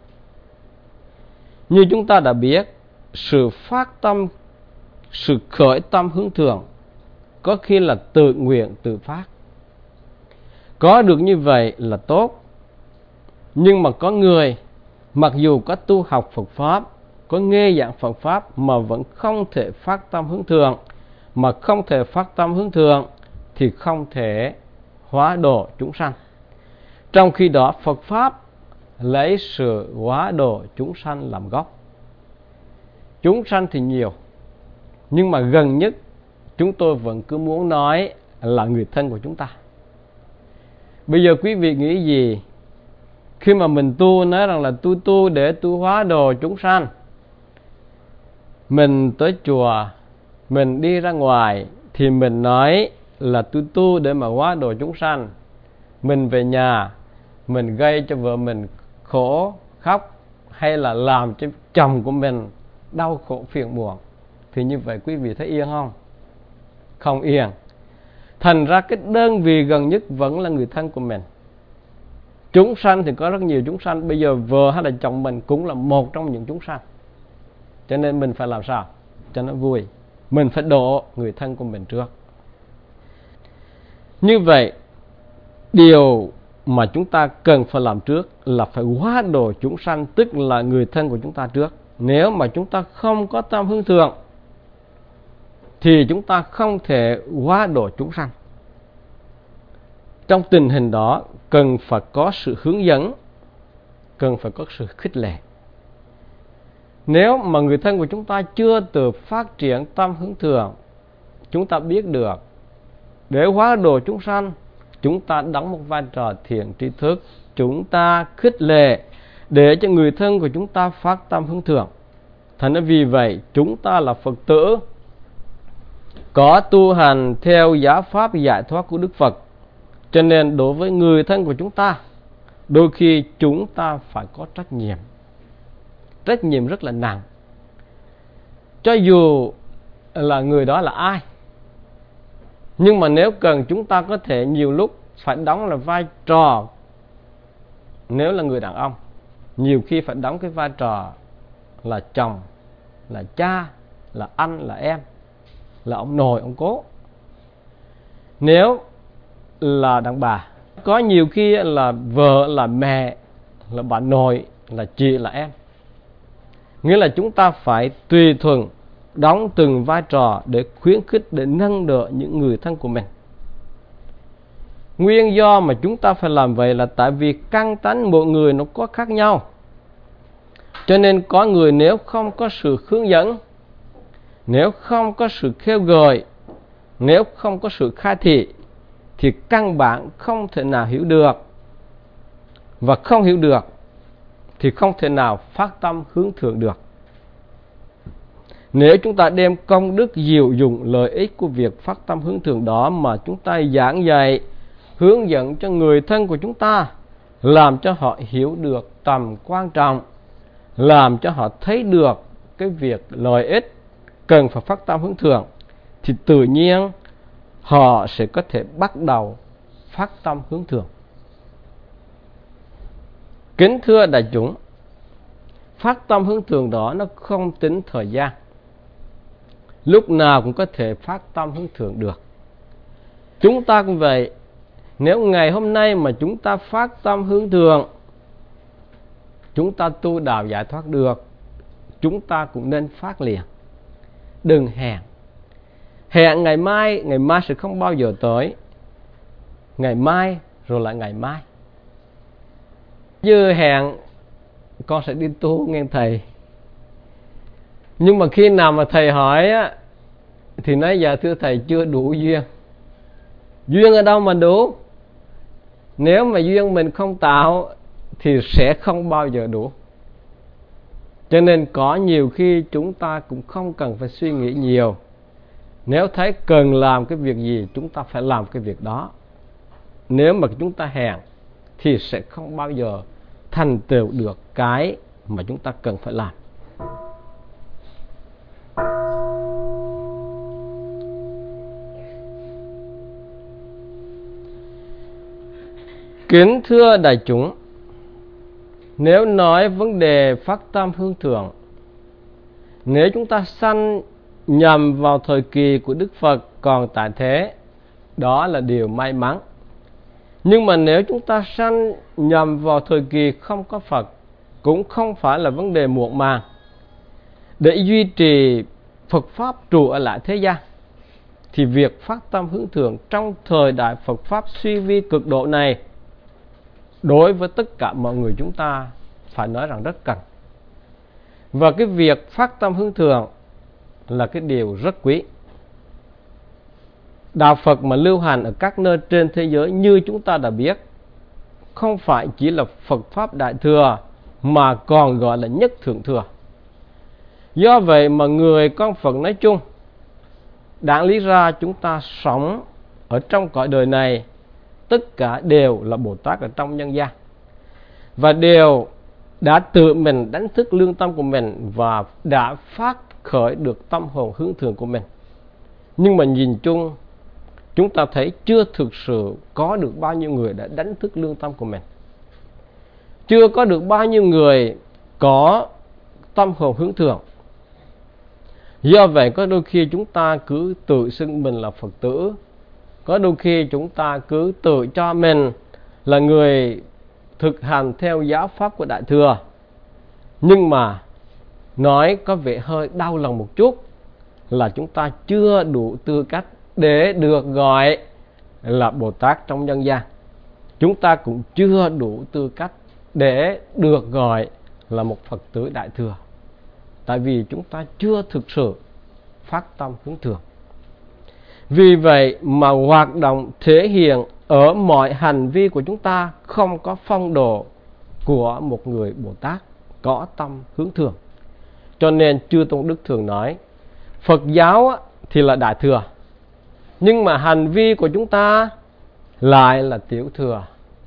A: Như chúng ta đã biết, sự phát tâm, sự khởi tâm hướng thượng có khi là tự nguyện, tự phát. Có được như vậy là tốt. Nhưng mà có người mặc dù có tu học Phật Pháp, có nghe giảng Phật Pháp mà vẫn không thể phát tâm hướng thượng. Mà không thể phát tâm hướng thượng thì không thể hóa độ chúng sanh. Trong khi đó Phật Pháp lấy sự hóa độ chúng sanh làm gốc. Chúng sanh thì nhiều, nhưng mà gần nhất chúng tôi vẫn cứ muốn nói là người thân của chúng ta. Bây giờ quý vị nghĩ gì khi mà mình tu, nói rằng là tu tu để tu hóa độ chúng sanh? Mình tới chùa, mình đi ra ngoài thì mình nói là tôi tu để mà hóa độ chúng sanh. Mình về nhà, mình gây cho vợ mình khổ, khóc, hay là làm cho chồng của mình đau khổ phiền muộn, thì như vậy quý vị thấy yên không? Không yên. Thành ra cái đơn vị gần nhất vẫn là người thân của mình. Chúng sanh thì có rất nhiều chúng sanh. Bây giờ vợ hay là chồng mình cũng là một trong những chúng sanh. Cho nên mình phải làm sao cho nó vui? Mình phải độ người thân của mình trước. Như vậy, điều mà chúng ta cần phải làm trước là phải hóa độ chúng sanh, tức là người thân của chúng ta trước. Nếu mà chúng ta không có tâm hướng thượng thì chúng ta không thể hóa độ chúng sanh. Trong tình hình đó cần phải có sự hướng dẫn, cần phải có sự khích lệ. Nếu mà người thân của chúng ta chưa tự phát triển tâm hướng thượng, chúng ta biết được để hóa độ chúng sanh, chúng ta đóng một vai trò thiện tri thức, chúng ta khích lệ để cho người thân của chúng ta phát tâm hướng thượng. Thành ra vì vậy chúng ta là Phật tử có tu hành theo giáo pháp giải thoát của Đức Phật. Cho nên đối với người thân của chúng ta, đôi khi chúng ta phải có trách nhiệm. Trách nhiệm rất là nặng. Cho dù là người đó là ai, nhưng mà nếu cần chúng ta có thể nhiều lúc phải đóng là vai trò. Nếu là người đàn ông, nhiều khi phải đóng cái vai trò là chồng, là cha, là anh, là em, là ông nội, ông cố. Nếu là đàn bà, có nhiều khi là vợ, là mẹ, là bà nội, là chị, là em. Nghĩa là chúng ta phải tùy thuận đóng từng vai trò để khuyến khích, để nâng đỡ những người thân của mình. Nguyên do mà chúng ta phải làm vậy là tại vì căn tánh mỗi người nó có khác nhau. Cho nên có người nếu không có sự hướng dẫn, nếu không có sự kêu gọi, nếu không có sự khai thị, thì căn bản không thể nào hiểu được. Và không hiểu được thì không thể nào phát tâm hướng thượng được. Nếu chúng ta đem công đức diệu dụng lợi ích của việc phát tâm hướng thượng đó mà chúng ta giảng dạy, hướng dẫn cho người thân của chúng ta, làm cho họ hiểu được tầm quan trọng, làm cho họ thấy được cái việc lợi ích cần phải phát tâm hướng thượng, thì tự nhiên họ sẽ có thể bắt đầu phát tâm hướng thượng. Kính thưa đại chúng, phát tâm hướng thượng đó nó không tính thời gian, lúc nào cũng có thể phát tâm hướng thượng được. Chúng ta cũng vậy. Nếu ngày hôm nay mà chúng ta phát tâm hướng thượng, chúng ta tu đạo giải thoát được, chúng ta cũng nên phát liền. Đừng hẹn. Hẹn ngày mai, ngày mai sẽ không bao giờ tới. Ngày mai rồi lại ngày mai. Như hẹn con sẽ đi tu nghe thầy. Nhưng mà khi nào mà thầy hỏi á, thì nói dạ thưa thầy chưa đủ duyên. Duyên ở đâu mà đủ? Nếu mà duyên mình không tạo thì sẽ không bao giờ đủ. Cho nên có nhiều khi chúng ta cũng không cần phải suy nghĩ nhiều. Nếu thấy cần làm cái việc gì, chúng ta phải làm cái việc đó. Nếu mà chúng ta hẹn thì sẽ không bao giờ thành tựu được cái mà chúng ta cần phải làm. Kính thưa đại chúng, nếu nói vấn đề phát tâm hướng thượng, nếu chúng ta sanh nhằm vào thời kỳ của Đức Phật còn tại thế, đó là điều may mắn. Nhưng mà nếu chúng ta sanh nhằm vào thời kỳ không có Phật, cũng không phải là vấn đề muộn màng. Để duy trì Phật Pháp trụ ở lại thế gian, thì việc phát tâm hướng thượng trong thời đại Phật Pháp suy vi cực độ này, đối với tất cả mọi người chúng ta phải nói rằng rất cần. Và cái việc phát tâm hướng thượng là cái điều rất quý. Đạo Phật mà lưu hành ở các nơi trên thế giới như chúng ta đã biết, không phải chỉ là Phật Pháp Đại Thừa mà còn gọi là Nhất Thượng Thừa. Do vậy mà người con Phật nói chung đáng lý ra chúng ta sống ở trong cõi đời này, tất cả đều là Bồ Tát ở trong nhân gian, và đều đã tự mình đánh thức lương tâm của mình và đã phát khởi được tâm hồn hướng thượng của mình. Nhưng mà nhìn chung, chúng ta thấy chưa thực sự có được bao nhiêu người đã đánh thức lương tâm của mình. Chưa có được bao nhiêu người có tâm hồn hướng thượng. Do vậy có đôi khi chúng ta cứ tự xưng mình là Phật tử, có đôi khi chúng ta cứ tự cho mình là người thực hành theo giáo pháp của Đại Thừa. Nhưng mà nói có vẻ hơi đau lòng một chút là chúng ta chưa đủ tư cách để được gọi là Bồ Tát trong nhân gian. Chúng ta cũng chưa đủ tư cách để được gọi là một Phật tử Đại Thừa. Tại vì chúng ta chưa thực sự phát tâm hướng thượng. Vì vậy mà hoạt động thể hiện ở mọi hành vi của chúng ta không có phong độ của một người Bồ Tát có tâm hướng thượng. Cho nên Chư Tôn Đức thường nói Phật giáo thì là Đại Thừa, nhưng mà hành vi của chúng ta lại là Tiểu Thừa.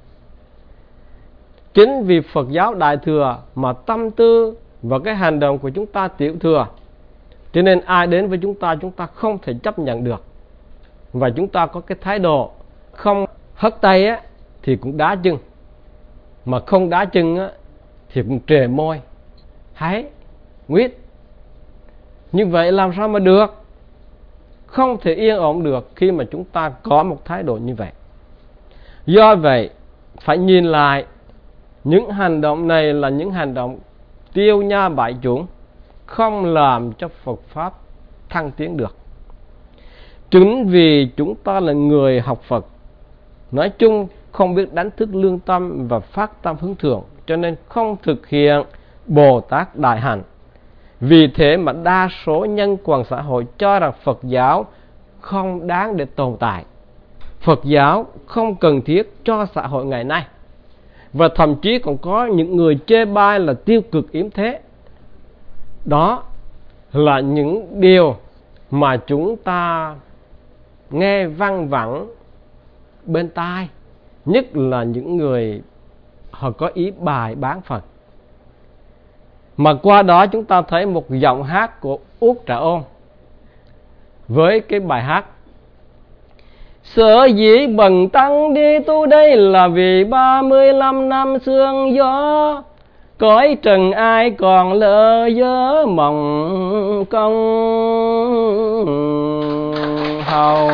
A: Chính vì Phật giáo Đại Thừa mà tâm tư và cái hành động của chúng ta Tiểu Thừa, cho nên ai đến với chúng ta, chúng ta không thể chấp nhận được. Và chúng ta có cái thái độ không hất tay á, thì cũng đá chân, mà không đá chân á, thì cũng trề môi, háy, nguyết. Như vậy làm sao mà được? Không thể yên ổn được khi mà chúng ta có một thái độ như vậy. Do vậy, phải nhìn lại những hành động này là những hành động tiêu nha bại chủng, không làm cho Phật Pháp thăng tiến được. Chính vì chúng ta là người học Phật, nói chung không biết đánh thức lương tâm và phát tâm hướng thượng, cho nên không thực hiện Bồ Tát Đại Hạnh. Vì thế mà đa số nhân quần xã hội cho rằng Phật giáo không đáng để tồn tại, Phật giáo không cần thiết cho xã hội ngày nay. Và thậm chí còn có những người chê bai là tiêu cực yếm thế. Đó là những điều mà chúng ta nghe văng vẳng bên tai, nhất là những người họ có ý bài bán Phật. Mà qua đó chúng ta thấy một giọng hát của Út Trà Ôn với cái bài hát Sở dĩ bần tăng đi tu đây là vì ba mươi lăm năm sương gió, cõi trần ai còn lỡ dớ mộng công hầu.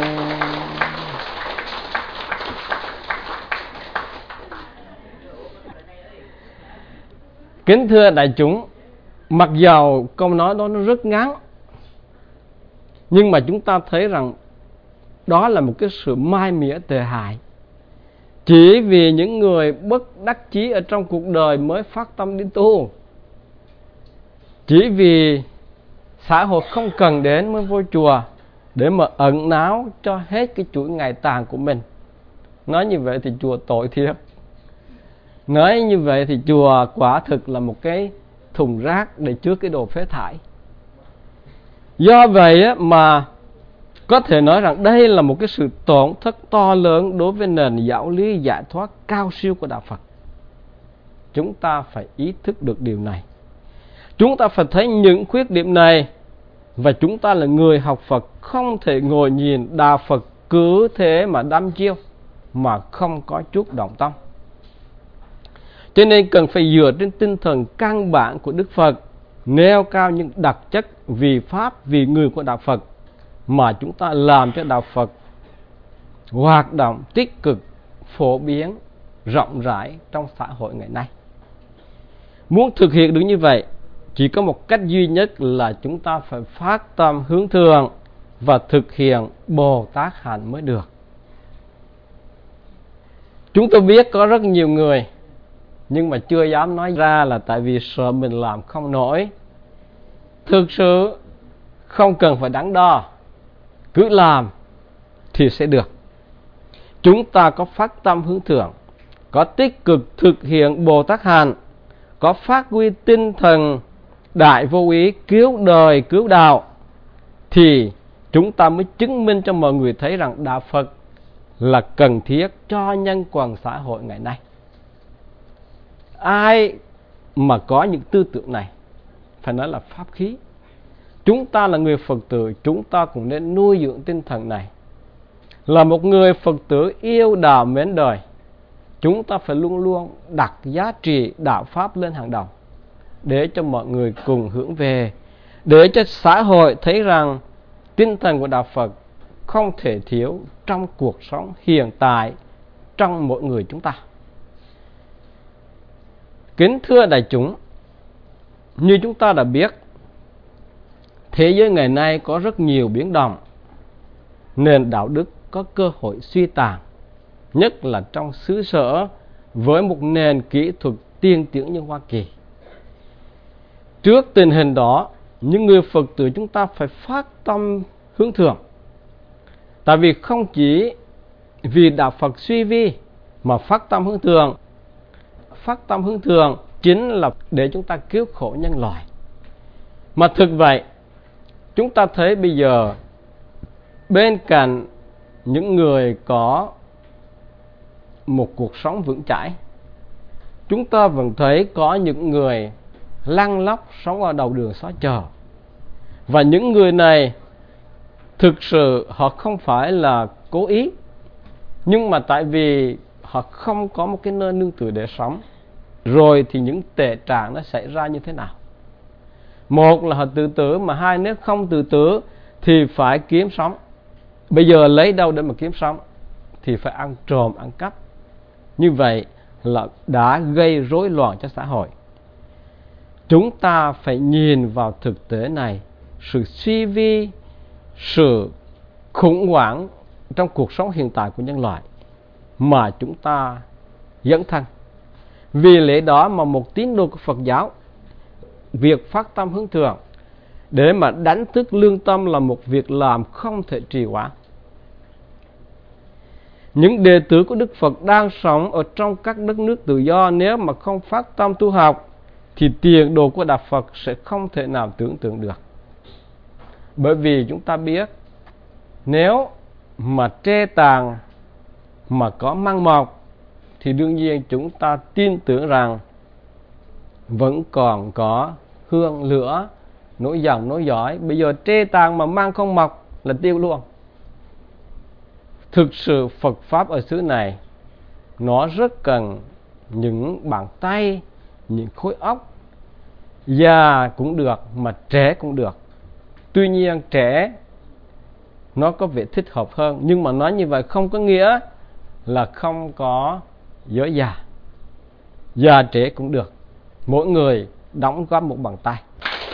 A: Kính thưa đại chúng, mặc dầu câu nói đó nó rất ngắn, nhưng mà chúng ta thấy rằng đó là một cái sự mai mỉa tệ hại. Chỉ vì những người bất đắc chí ở trong cuộc đời mới phát tâm đi tu, chỉ vì xã hội không cần đến mới vô chùa để mà ẩn náu cho hết cái chuỗi ngày tàn của mình. Nói như vậy thì chùa tội thiệt. Nói như vậy thì chùa quả thực là một cái thùng rác để chứa cái đồ phế thải. Do vậy mà có thể nói rằng đây là một cái sự tổn thất to lớn đối với nền giáo lý giải thoát cao siêu của Đạo Phật. Chúng ta phải ý thức được điều này. Chúng ta phải thấy những khuyết điểm này, và chúng ta là người học Phật không thể ngồi nhìn Đạo Phật cứ thế mà đăm chiêu mà không có chút động tâm. Cho nên cần phải dựa trên tinh thần căn bản của Đức Phật, nêu cao những đặc chất vì Pháp, vì người của Đạo Phật, mà chúng ta làm cho Đạo Phật hoạt động tích cực, phổ biến, rộng rãi trong xã hội ngày nay. Muốn thực hiện được như vậy, chỉ có một cách duy nhất là chúng ta phải phát tâm hướng thượng và thực hiện Bồ Tát Hạnh mới được. Chúng tôi biết có rất nhiều người, nhưng mà chưa dám nói ra là tại vì sợ mình làm không nổi. Thực sự không cần phải đắn đo, cứ làm thì sẽ được. Chúng ta có phát tâm hướng thượng, có tích cực thực hiện Bồ Tát Hạnh, có phát huy tinh thần đại vô ý cứu đời cứu đạo, thì chúng ta mới chứng minh cho mọi người thấy rằng đạo Phật là cần thiết cho nhân quần xã hội ngày nay. Ai mà có những tư tưởng này, phải nói là pháp khí. Chúng ta là người Phật tử, chúng ta cũng nên nuôi dưỡng tinh thần này. Là một người Phật tử yêu đạo mến đời, chúng ta phải luôn luôn đặt giá trị đạo Pháp lên hàng đầu, để cho mọi người cùng hướng về, để cho xã hội thấy rằng tinh thần của đạo Phật không thể thiếu trong cuộc sống hiện tại, trong mỗi người chúng ta. Kính thưa đại chúng, như chúng ta đã biết, thế giới ngày nay có rất nhiều biến động, nền đạo đức có cơ hội suy tàn, nhất là trong xứ sở với một nền kỹ thuật tiên tiến như Hoa Kỳ. Trước tình hình đó, những người Phật tử chúng ta phải phát tâm hướng thượng. Tại vì không chỉ vì đạo Phật suy vi mà phát tâm hướng thượng. Phát tâm hướng thượng chính là để chúng ta cứu khổ nhân loại. Mà thực vậy, chúng ta thấy bây giờ bên cạnh những người có một cuộc sống vững chãi, chúng ta vẫn thấy có những người lăn lóc sống ở đầu đường xó chợ. Và những người này thực sự họ không phải là cố ý, nhưng mà tại vì họ không có một cái nơi nương tựa để sống, rồi thì những tệ trạng nó xảy ra như thế nào? Một là họ tự tử, mà hai nếu không tự tử thì phải kiếm sống. Bây giờ lấy đâu để mà kiếm sống? Thì phải ăn trộm, ăn cắp. Như vậy là đã gây rối loạn cho xã hội. Chúng ta phải nhìn vào thực tế này, sự suy vi, sự khủng hoảng trong cuộc sống hiện tại của nhân loại mà chúng ta dấn thân. Vì lẽ đó mà một tín đồ của Phật giáo, việc phát tâm hướng thượng để mà đánh thức lương tâm là một việc làm không thể trì hoãn. Những đệ tử của Đức Phật đang sống ở trong các đất nước tự do, nếu mà không phát tâm tu học thì tiền đồ của đạo Phật sẽ không thể nào tưởng tượng được. Bởi vì chúng ta biết, nếu mà trê tàn mà có măng mọc thì đương nhiên chúng ta tin tưởng rằng vẫn còn có hương lửa nối dòng nối dõi. Bây giờ trê tàn mà măng không mọc là tiêu luôn. Thực sự Phật Pháp ở xứ này nó rất cần những bàn tay, những khối óc. Già cũng được mà trẻ cũng được. Tuy nhiên trẻ nó có vẻ thích hợp hơn, nhưng mà nói như vậy không có nghĩa là không có giới già. Già trẻ cũng được, mỗi người đóng góp một bàn tay.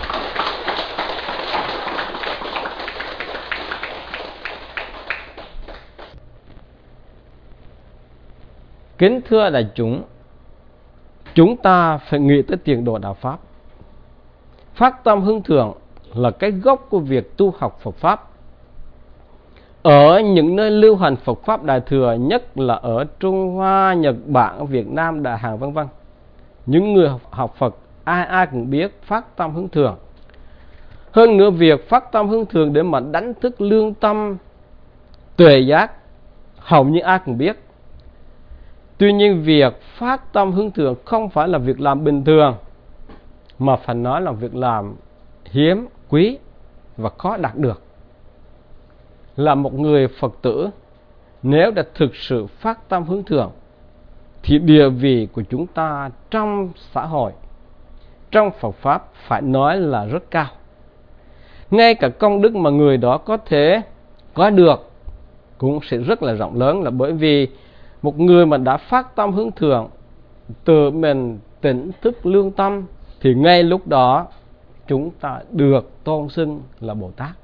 A: Kính thưa đại chúng, chúng ta phải nghĩ tới tiền đồ đạo Pháp. Phát tâm hướng thượng là cái gốc của việc tu học Phật Pháp. Ở những nơi lưu hành Phật Pháp Đại Thừa, nhất là ở Trung Hoa, Nhật Bản, Việt Nam, Đại Hàn vân vân, những người học Phật ai ai cũng biết phát tâm hướng thượng. Hơn nữa, việc phát tâm hướng thượng để mà đánh thức lương tâm, tuệ giác, hầu như ai cũng biết. Tuy nhiên, việc phát tâm hướng thượng không phải là việc làm bình thường, mà phải nói là việc làm hiếm, quý và khó đạt được. Là một người Phật tử, nếu đã thực sự phát tâm hướng thượng thì địa vị của chúng ta trong xã hội, trong Phật Pháp phải nói là rất cao. Ngay cả công đức mà người đó có thể có được cũng sẽ rất là rộng lớn, là bởi vì một người mà đã phát tâm hướng thượng, tự mình tỉnh thức lương tâm, thì ngay lúc đó chúng ta được tôn xưng là Bồ Tát.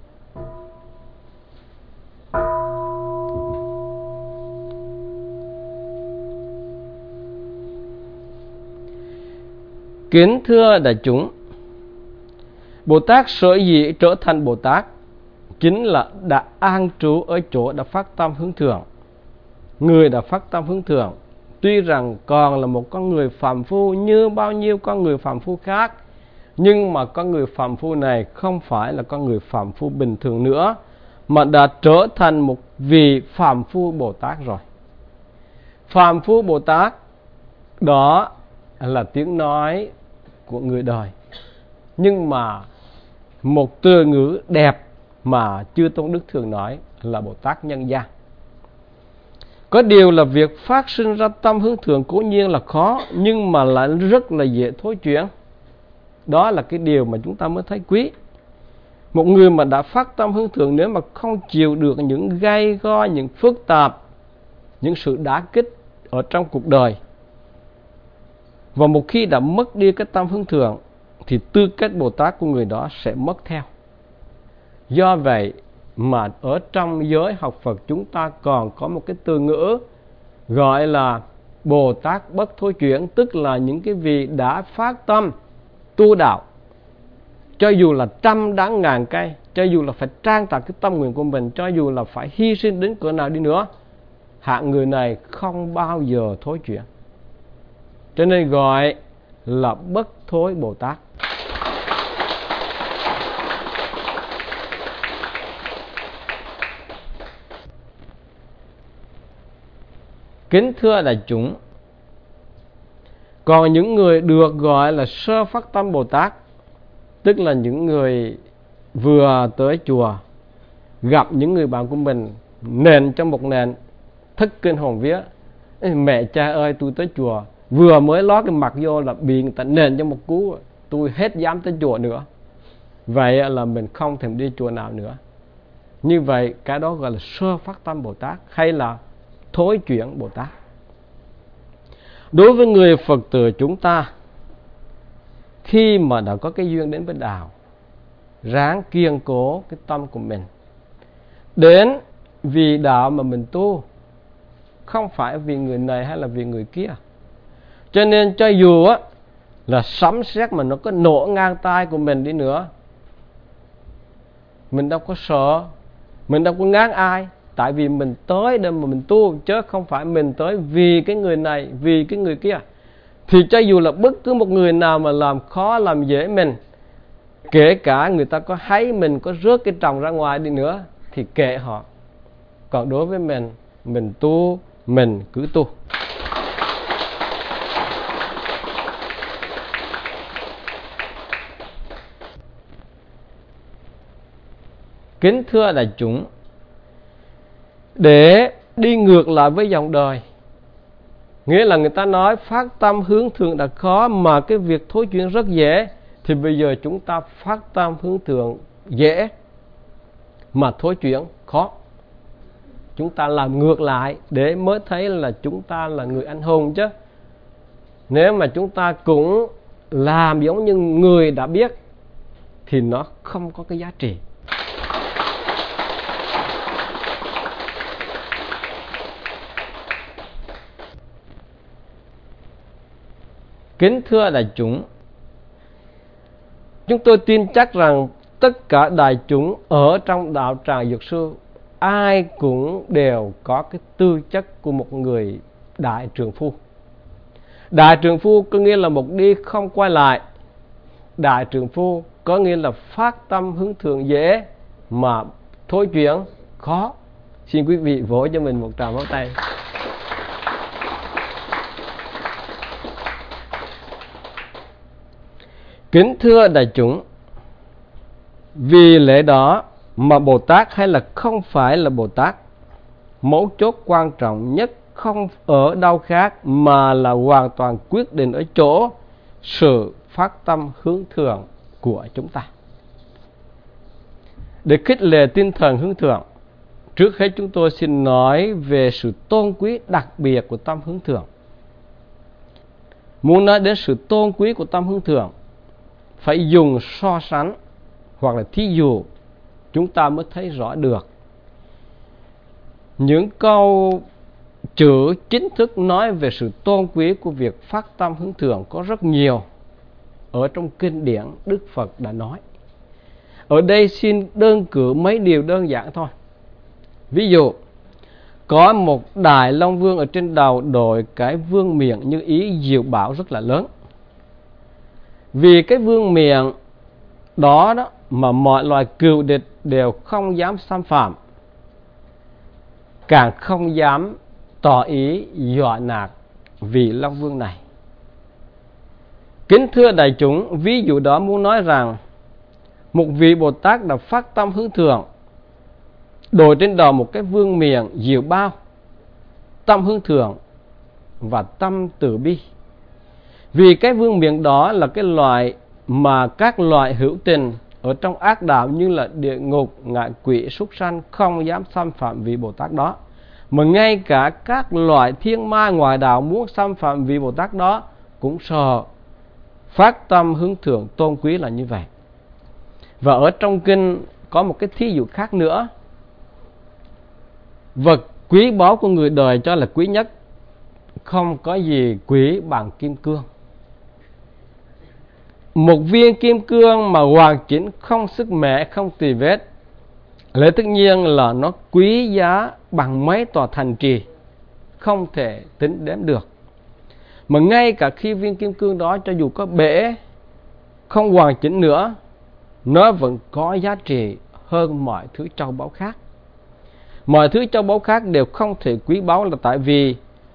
A: Kính thưa đại chúng, Bồ Tát sở dĩ trở thành Bồ Tát chính là đã an trú ở chỗ đã phát tâm hướng thượng. Người đã phát tâm hướng thượng tuy rằng còn là một con người phàm phu như bao nhiêu con người phàm phu khác, nhưng mà con người phàm phu này không phải là con người phàm phu bình thường nữa, mà đã trở thành một vị phàm phu Bồ Tát rồi. Phàm phu Bồ Tát đó là tiếng nói của người đời, nhưng mà một từ ngữ đẹp mà Chư Tôn Đức thường nói là Bồ Tát nhân gian. Có điều là việc phát sinh ra tâm hướng thượng cố nhiên là khó, nhưng mà lại rất là dễ thối chuyển. Đó là cái điều mà chúng ta mới thấy quý. Một người mà đã phát tâm hướng thượng, nếu mà không chịu được những gay go, những phức tạp, những sự đả kích ở trong cuộc đời, và một khi đã mất đi cái tâm hướng thượng, thì tư cách Bồ Tát của người đó sẽ mất theo. Do vậy mà ở trong giới học Phật chúng ta còn có một cái từ ngữ gọi là Bồ Tát bất thối chuyển, tức là những cái vị đã phát tâm tu đạo, cho dù là trăm đáng ngàn cây, cho dù là phải trang trải cái tâm nguyện của mình, cho dù là phải hy sinh đến cỡ nào đi nữa, hạng người này không bao giờ thối chuyển. Cho nên gọi là bất thối Bồ Tát. Kính thưa đại chúng, còn những người được gọi là sơ phát tâm Bồ Tát, tức là những người vừa tới chùa, gặp những người bạn của mình nền trong một nền thất kinh hồn vía: mẹ cha ơi, tôi tới chùa, vừa mới lót cái mặt vô là bị người ta nền cho một cú, tôi hết dám tới chùa nữa. Vậy là mình không thèm đi chùa nào nữa. Như vậy cái đó gọi là sơ phát tâm Bồ Tát, hay là thối chuyển Bồ Tát. Đối với người Phật tử chúng ta, khi mà đã có cái duyên đến với đạo, ráng kiên cố cái tâm của mình, đến vì đạo mà mình tu, không phải vì người này hay là vì người kia. Cho nên cho dù á là sấm sét mà nó có nổ ngang tai của mình đi nữa, mình đâu có sợ, mình đâu có ngán ai. Tại vì mình tới để mà mình tu, chứ không phải mình tới vì cái người này, vì cái người kia. Thì cho dù là bất cứ một người nào mà làm khó, làm dễ mình, kể cả người ta có thấy mình có rớt cái tròng ra ngoài đi nữa, thì kệ họ. Còn đối với mình, mình tu, mình cứ tu. Kính thưa đại chúng, để đi ngược lại với dòng đời, nghĩa là người ta nói phát tâm hướng thượng đã khó mà cái việc thối chuyển rất dễ, thì bây giờ chúng ta phát tâm hướng thượng dễ mà thối chuyển khó. Chúng ta làm ngược lại để mới thấy là chúng ta là người anh hùng chứ. Nếu mà chúng ta cũng làm giống như người đã biết thì nó không có cái giá trị. Kính thưa đại chúng, chúng tôi tin chắc rằng tất cả đại chúng ở trong đạo tràng Dược Sư, ai cũng đều có cái tư chất của một người đại trượng phu. Đại trượng phu có nghĩa là một đi không quay lại. Đại trượng phu có nghĩa là phát tâm hướng thượng dễ mà thối chuyển khó. Xin quý vị vỗ cho mình một tràng pháo tay. Kính thưa đại chúng, vì lẽ đó mà Bồ Tát hay là không phải là Bồ Tát, mấu chốt quan trọng nhất không ở đâu khác mà là hoàn toàn quyết định ở chỗ sự phát tâm hướng thượng của chúng ta. Để khích lệ tinh thần hướng thượng, trước hết chúng tôi xin nói về sự tôn quý đặc biệt của tâm hướng thượng. Muốn nói đến sự tôn quý của tâm hướng thượng, phải dùng so sánh hoặc là thí dụ chúng ta mới thấy rõ được. Những câu chữ chính thức nói về sự tôn quý của việc phát tâm hướng thượng có rất nhiều ở trong kinh điển Đức Phật đã nói. Ở đây xin đơn cử mấy điều đơn giản thôi. Ví dụ, có một đại long vương ở trên đầu đội cái vương miện như ý diệu bảo rất là lớn. Vì cái vương miện đó đó mà mọi loài cừu địch đều không dám xâm phạm, càng không dám tỏ ý dọa nạt vị Long Vương này. Kính thưa đại chúng, ví dụ đó muốn nói rằng một vị Bồ Tát đã phát tâm hướng thượng, đội trên đầu một cái vương miện diệu bao, tâm hướng thượng và tâm từ bi. Vì cái vương miện đó là cái loại mà các loại hữu tình ở trong ác đạo như là địa ngục, ngạ quỷ, súc sanh không dám xâm phạm vị Bồ Tát đó. Mà ngay cả các loại thiên ma ngoài đạo muốn xâm phạm vị Bồ Tát đó cũng sợ. Phát tâm hướng thượng tôn quý là như vậy. Và ở trong kinh có một cái thí dụ khác nữa. Vật quý báu của người đời cho là quý nhất, không có gì quý bằng kim cương. Một viên kim cương mà hoàn chỉnh, không sức mẻ, không tì vết, lẽ tất nhiên là nó quý giá bằng mấy tòa thành trì, không thể tính đếm được. Mà ngay cả khi viên kim cương đó cho dù có bể, không hoàn chỉnh nữa, nó vẫn có giá trị hơn mọi thứ châu báu khác. Mọi thứ châu báu khác đều không thể quý báu là tại vì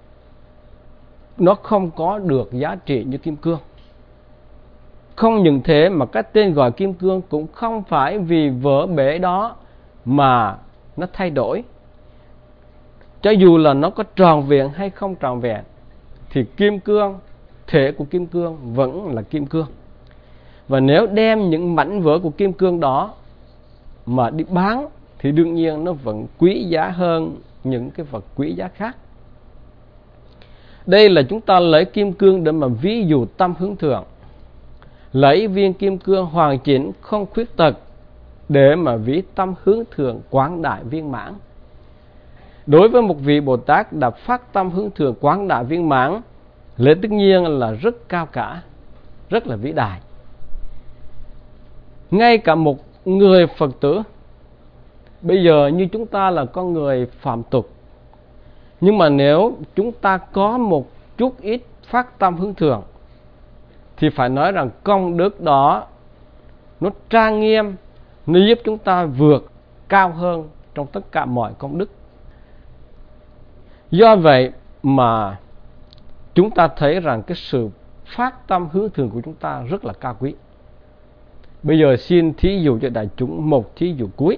A: nó không có được giá trị như kim cương. Không những thế mà cái tên gọi kim cương cũng không phải vì vỡ bể đó mà nó thay đổi. Cho dù là nó có tròn vẹn hay không tròn vẹn, thì kim cương, thể của kim cương vẫn là kim cương. Và nếu đem những mảnh vỡ của kim cương đó mà đi bán thì đương nhiên nó vẫn quý giá hơn những cái vật quý giá khác. Đây là chúng ta lấy kim cương để mà ví dụ tâm hướng thượng. Lấy viên kim cương hoàn chỉnh không khuyết tật để mà ví tâm hướng thượng quảng đại viên mãn. Đối với một vị Bồ Tát đã phát tâm hướng thượng quảng đại viên mãn, lẽ tất nhiên là rất cao cả, rất là vĩ đại. Ngay cả một người Phật tử, bây giờ như chúng ta là con người phạm tục, nhưng mà nếu chúng ta có một chút ít phát tâm hướng thượng thì phải nói rằng công đức đó nó trang nghiêm, nó giúp chúng ta vượt cao hơn trong tất cả mọi công đức. Do vậy mà chúng ta thấy rằng cái sự phát tâm hướng thượng của chúng ta rất là cao quý. Bây giờ xin thí dụ cho đại chúng một thí dụ cuối.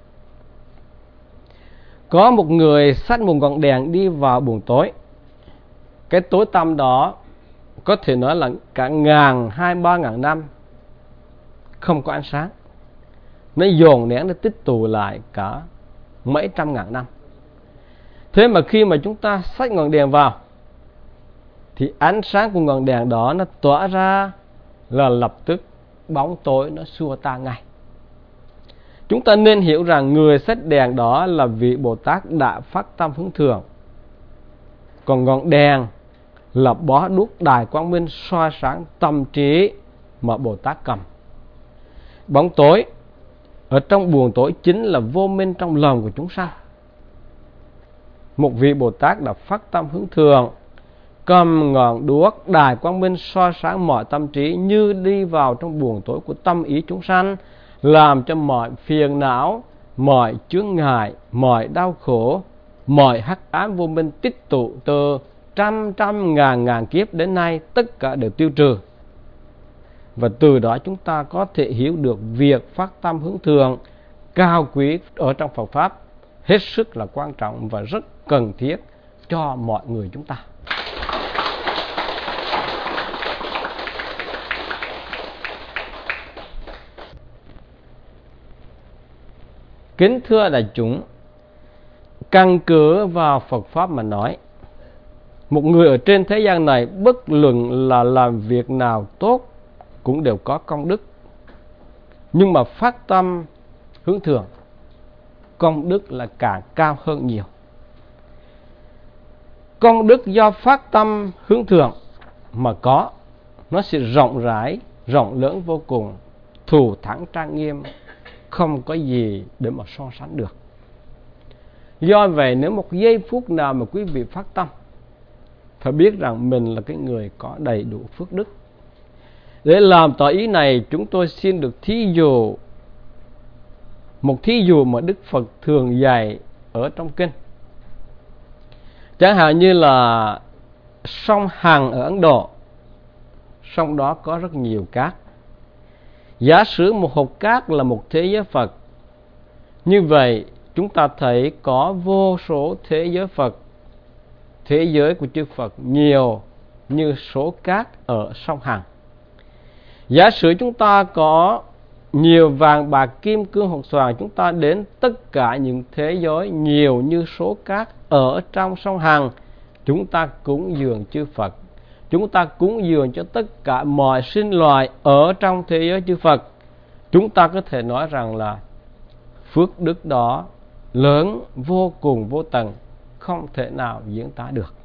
A: Có một người xách một ngọn đèn đi vào buồng tối. Cái tối tăm đó có thể nói là cả ngàn, hai ba ngàn năm không có ánh sáng. Nó dồn nén, nó tích tụ lại cả mấy trăm ngàn năm. Thế mà khi mà chúng ta xách ngọn đèn vào thì ánh sáng của ngọn đèn đó nó tỏa ra là lập tức bóng tối nó xua tan ngay. Chúng ta nên hiểu rằng người xách đèn đó là vị Bồ Tát đã phát tâm hướng thượng. Còn ngọn đèn là bó đuốc đài quang minh soi sáng tâm trí mà Bồ Tát cầm. Bóng tối ở trong buồng tối chính là vô minh trong lòng của chúng sanh. Một vị Bồ Tát đã phát tâm hướng thượng, cầm ngọn đuốc đài quang minh soi sáng mọi tâm trí, như đi vào trong buồng tối của tâm ý chúng sanh, làm cho mọi phiền não, mọi chướng ngại, mọi đau khổ, mọi hắc ám vô minh tích tụ từ trăm trăm ngàn ngàn kiếp đến nay tất cả đều tiêu trừ. Và từ đó chúng ta có thể hiểu được việc phát tâm hướng thượng cao quý ở trong Phật Pháp hết sức là quan trọng và rất cần thiết cho mọi người chúng ta. Kính thưa đại chúng, căn cứ vào Phật Pháp mà nói, một người ở trên thế gian này bất luận là làm việc nào tốt cũng đều có công đức. Nhưng mà phát tâm hướng thượng, công đức là càng cao hơn nhiều. Công đức do phát tâm hướng thượng mà có, nó sẽ rộng rãi, rộng lớn vô cùng, thù thắng trang nghiêm, không có gì để mà so sánh được. Do vậy nếu một giây phút nào mà quý vị phát tâm, phải biết rằng mình là cái người có đầy đủ phước đức. Để làm tỏ ý này, chúng tôi xin được thí dụ một thí dụ mà Đức Phật thường dạy ở trong kinh. Chẳng hạn như là sông Hằng ở Ấn Độ, sông đó có rất nhiều cát. Giả sử một hộp cát là một thế giới Phật, như vậy chúng ta thấy có vô số thế giới Phật, thế giới của chư Phật nhiều như số cát ở sông Hằng. Giả sử chúng ta có nhiều vàng bạc kim cương hột xoàn, chúng ta đến tất cả những thế giới nhiều như số cát ở trong sông Hằng, chúng ta cúng dường chư Phật, chúng ta cúng dường cho tất cả mọi sinh loài ở trong thế giới chư Phật. Chúng ta có thể nói rằng là phước đức đó lớn vô cùng vô tận, không thể nào diễn tả được.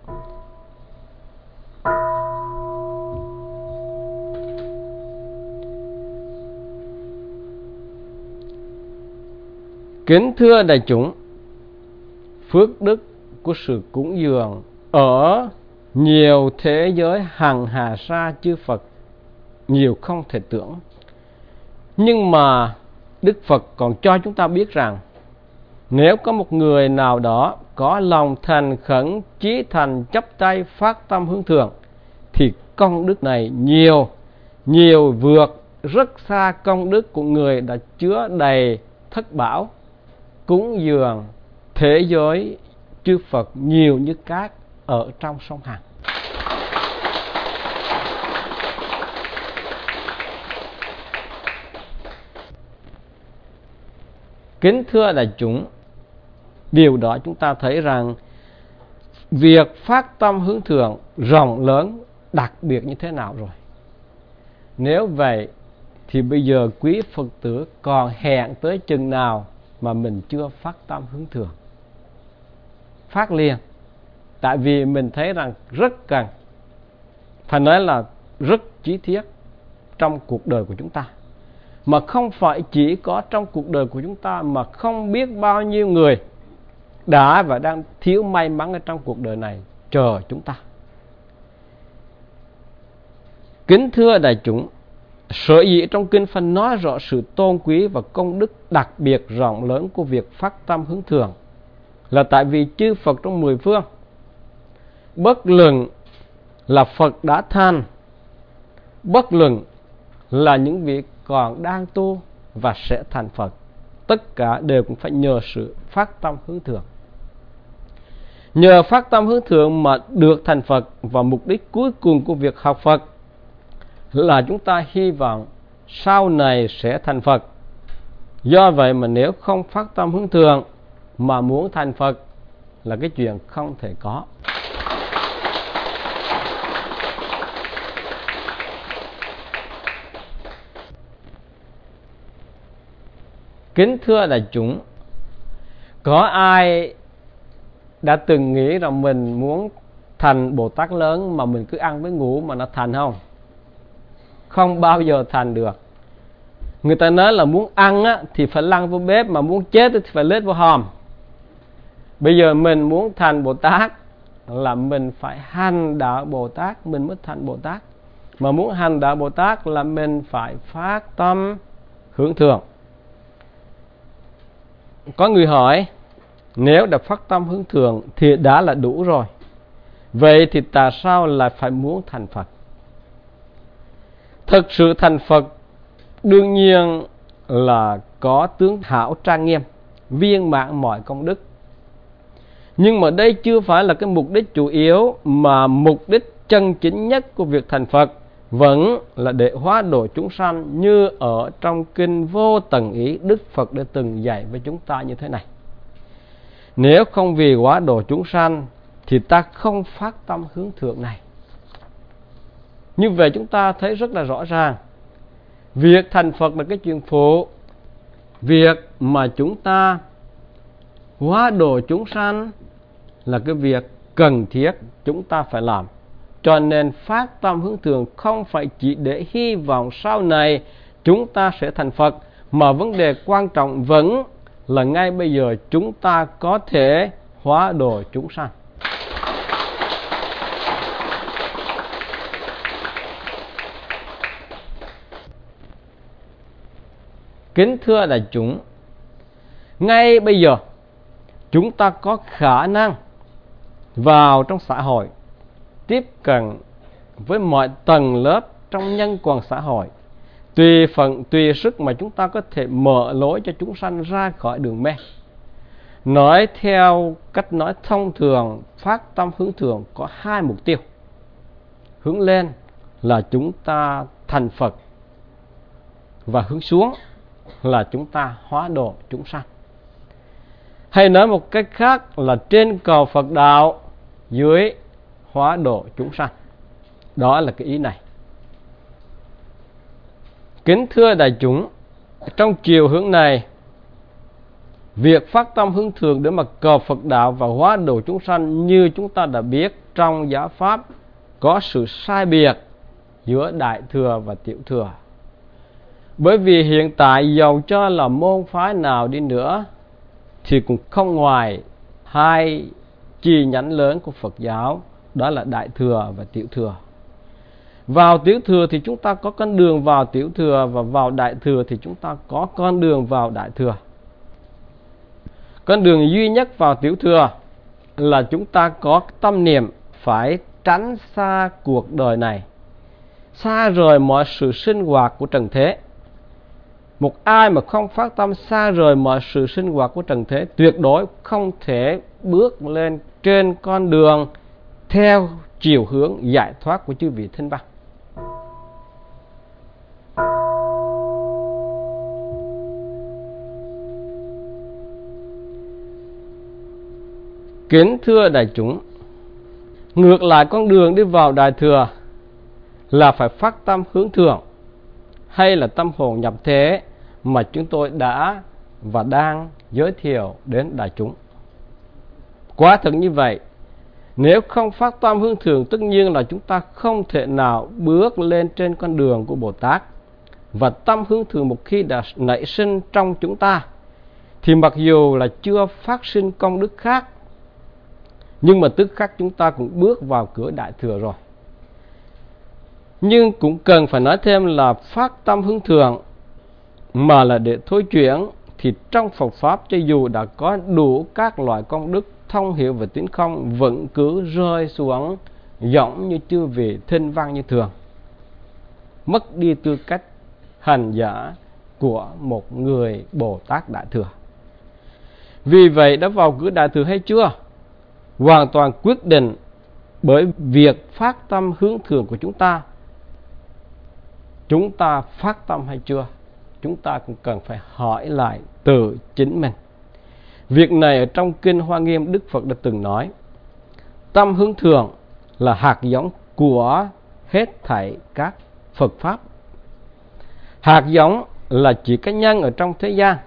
A: Kính thưa đại chúng, phước đức của sự cúng dường ở nhiều thế giới hằng hà sa chư Phật nhiều không thể tưởng. Nhưng mà Đức Phật còn cho chúng ta biết rằng nếu có một người nào đó có lòng thành khẩn, chí thành, chắp tay, phát tâm hướng thượng, thì công đức này nhiều, nhiều vượt rất xa công đức của người đã chứa đầy thất bảo, cúng dường thế giới chư Phật nhiều như cát ở trong sông Hằng. Kính thưa đại chúng, điều đó chúng ta thấy rằng việc phát tâm hướng thượng rộng lớn đặc biệt như thế nào rồi. Nếu vậy thì bây giờ quý Phật tử còn hẹn tới chừng nào mà mình chưa phát tâm hướng thượng? Phát liền, tại vì mình thấy rằng rất cần, phải nói là rất chí thiết trong cuộc đời của chúng ta. Mà không phải chỉ có trong cuộc đời của chúng ta, mà không biết bao nhiêu người đã và đang thiếu may mắn ở trong cuộc đời này chờ chúng ta. Kính thưa đại chúng, sở dĩ trong kinh phân nói rõ sự tôn quý và công đức đặc biệt rộng lớn của việc phát tâm hướng thượng là tại vì chư Phật trong mười phương, bất luận là Phật đã thành, bất luận là những vị còn đang tu và sẽ thành Phật, tất cả đều cũng phải nhờ sự phát tâm hướng thượng. Nhờ phát tâm hướng thượng mà được thành Phật, và mục đích cuối cùng của việc học Phật là chúng ta hy vọng sau này sẽ thành Phật. Do vậy mà nếu không phát tâm hướng thượng mà muốn thành Phật là cái chuyện không thể có. Kính thưa đại chúng, có ai đã từng nghĩ rằng mình muốn thành Bồ Tát lớn mà mình cứ ăn với ngủ mà nó thành không? Không bao giờ thành được. Người ta nói là muốn ăn á, thì phải lăn vô bếp, mà muốn chết thì phải lết vô hòm. Bây giờ mình muốn thành Bồ Tát là mình phải hành đạo Bồ Tát mình mới thành Bồ Tát. Mà muốn hành đạo Bồ Tát là mình phải phát tâm hướng thượng. Có người hỏi, nếu đã phát tâm hướng thượng thì đã là đủ rồi, vậy thì tại sao lại phải muốn thành Phật? Thực sự thành Phật đương nhiên là có tướng hảo trang nghiêm, viên mãn mọi công đức. Nhưng mà đây chưa phải là cái mục đích chủ yếu, mà mục đích chân chính nhất của việc thành Phật vẫn là để hóa độ chúng sanh, như ở trong kinh Vô Tận Ý Đức Phật đã từng dạy với chúng ta như thế này. Nếu không vì hóa độ chúng sanh thì ta không phát tâm hướng thượng này. Như vậy chúng ta thấy rất là rõ ràng, việc thành Phật là cái chuyện phụ, việc mà chúng ta hóa độ chúng sanh là cái việc cần thiết chúng ta phải làm. Cho nên phát tâm hướng thượng không phải chỉ để hy vọng sau này chúng ta sẽ thành Phật, mà vấn đề quan trọng vẫn là ngay bây giờ chúng ta có thể hóa độ chúng sanh. Kính thưa đại chúng, Ngay bây giờ chúng ta có khả năng vào trong xã hội, tiếp cận với mọi tầng lớp trong nhân quần xã hội, tùy phần tùy sức mà chúng ta có thể mở lối cho chúng sanh ra khỏi đường mê. Nói theo cách nói thông thường, phát tâm hướng thượng có hai mục tiêu. Hướng lên là chúng ta thành Phật, và hướng xuống là chúng ta hóa độ chúng sanh. Hay nói một cách khác là trên cầu Phật đạo, dưới hóa độ chúng sanh. Đó là cái ý này. Kính thưa đại chúng, trong chiều hướng này, việc phát tâm hướng thượng để mà cầu Phật đạo và hóa độ chúng sanh như chúng ta đã biết trong giáo pháp có sự sai biệt giữa Đại Thừa và Tiểu Thừa. Bởi vì hiện tại dầu cho là môn phái nào đi nữa thì cũng không ngoài hai chi nhánh lớn của Phật giáo, đó là Đại Thừa và Tiểu Thừa. Vào Tiểu Thừa thì chúng ta có con đường vào Tiểu Thừa, và vào Đại Thừa thì chúng ta có con đường vào Đại Thừa. Con đường duy nhất vào Tiểu Thừa là chúng ta có tâm niệm phải tránh xa cuộc đời này, xa rời mọi sự sinh hoạt của trần thế. Một ai mà không phát tâm xa rời mọi sự sinh hoạt của trần thế, tuyệt đối không thể bước lên trên con đường theo chiều hướng giải thoát của chư vị Thinh Văn. Kính thưa đại chúng, ngược lại con đường đi vào Đại Thừa là phải phát tâm hướng thượng, hay là tâm hồn nhập thế mà chúng tôi đã và đang giới thiệu đến đại chúng. Quả thực như vậy, nếu không phát tâm hướng thượng, tất nhiên là chúng ta không thể nào bước lên trên con đường của Bồ Tát. Và tâm hướng thượng một khi đã nảy sinh trong chúng ta thì mặc dù là chưa phát sinh công đức khác, nhưng mà tức khắc chúng ta cũng bước vào cửa Đại Thừa rồi. Nhưng cũng cần phải nói thêm là phát tâm hướng thượng mà là để thối chuyển, thì trong Phật Pháp cho dù đã có đủ các loại công đức thông hiểu về tín không, vẫn cứ rơi xuống giống như chư vị Thinh Văn như thường, mất đi tư cách hành giả của một người Bồ Tát Đại Thừa. Vì vậy đã vào cửa Đại Thừa hay chưa, hoàn toàn quyết định bởi việc phát tâm hướng thượng của chúng ta. Chúng ta phát tâm hay chưa, chúng ta cũng cần phải hỏi lại từ chính mình. Việc này ở trong Kinh Hoa Nghiêm, Đức Phật đã từng nói, tâm hướng thượng là hạt giống của hết thảy các Phật Pháp. Hạt giống là chỉ cá nhân ở trong thế gian.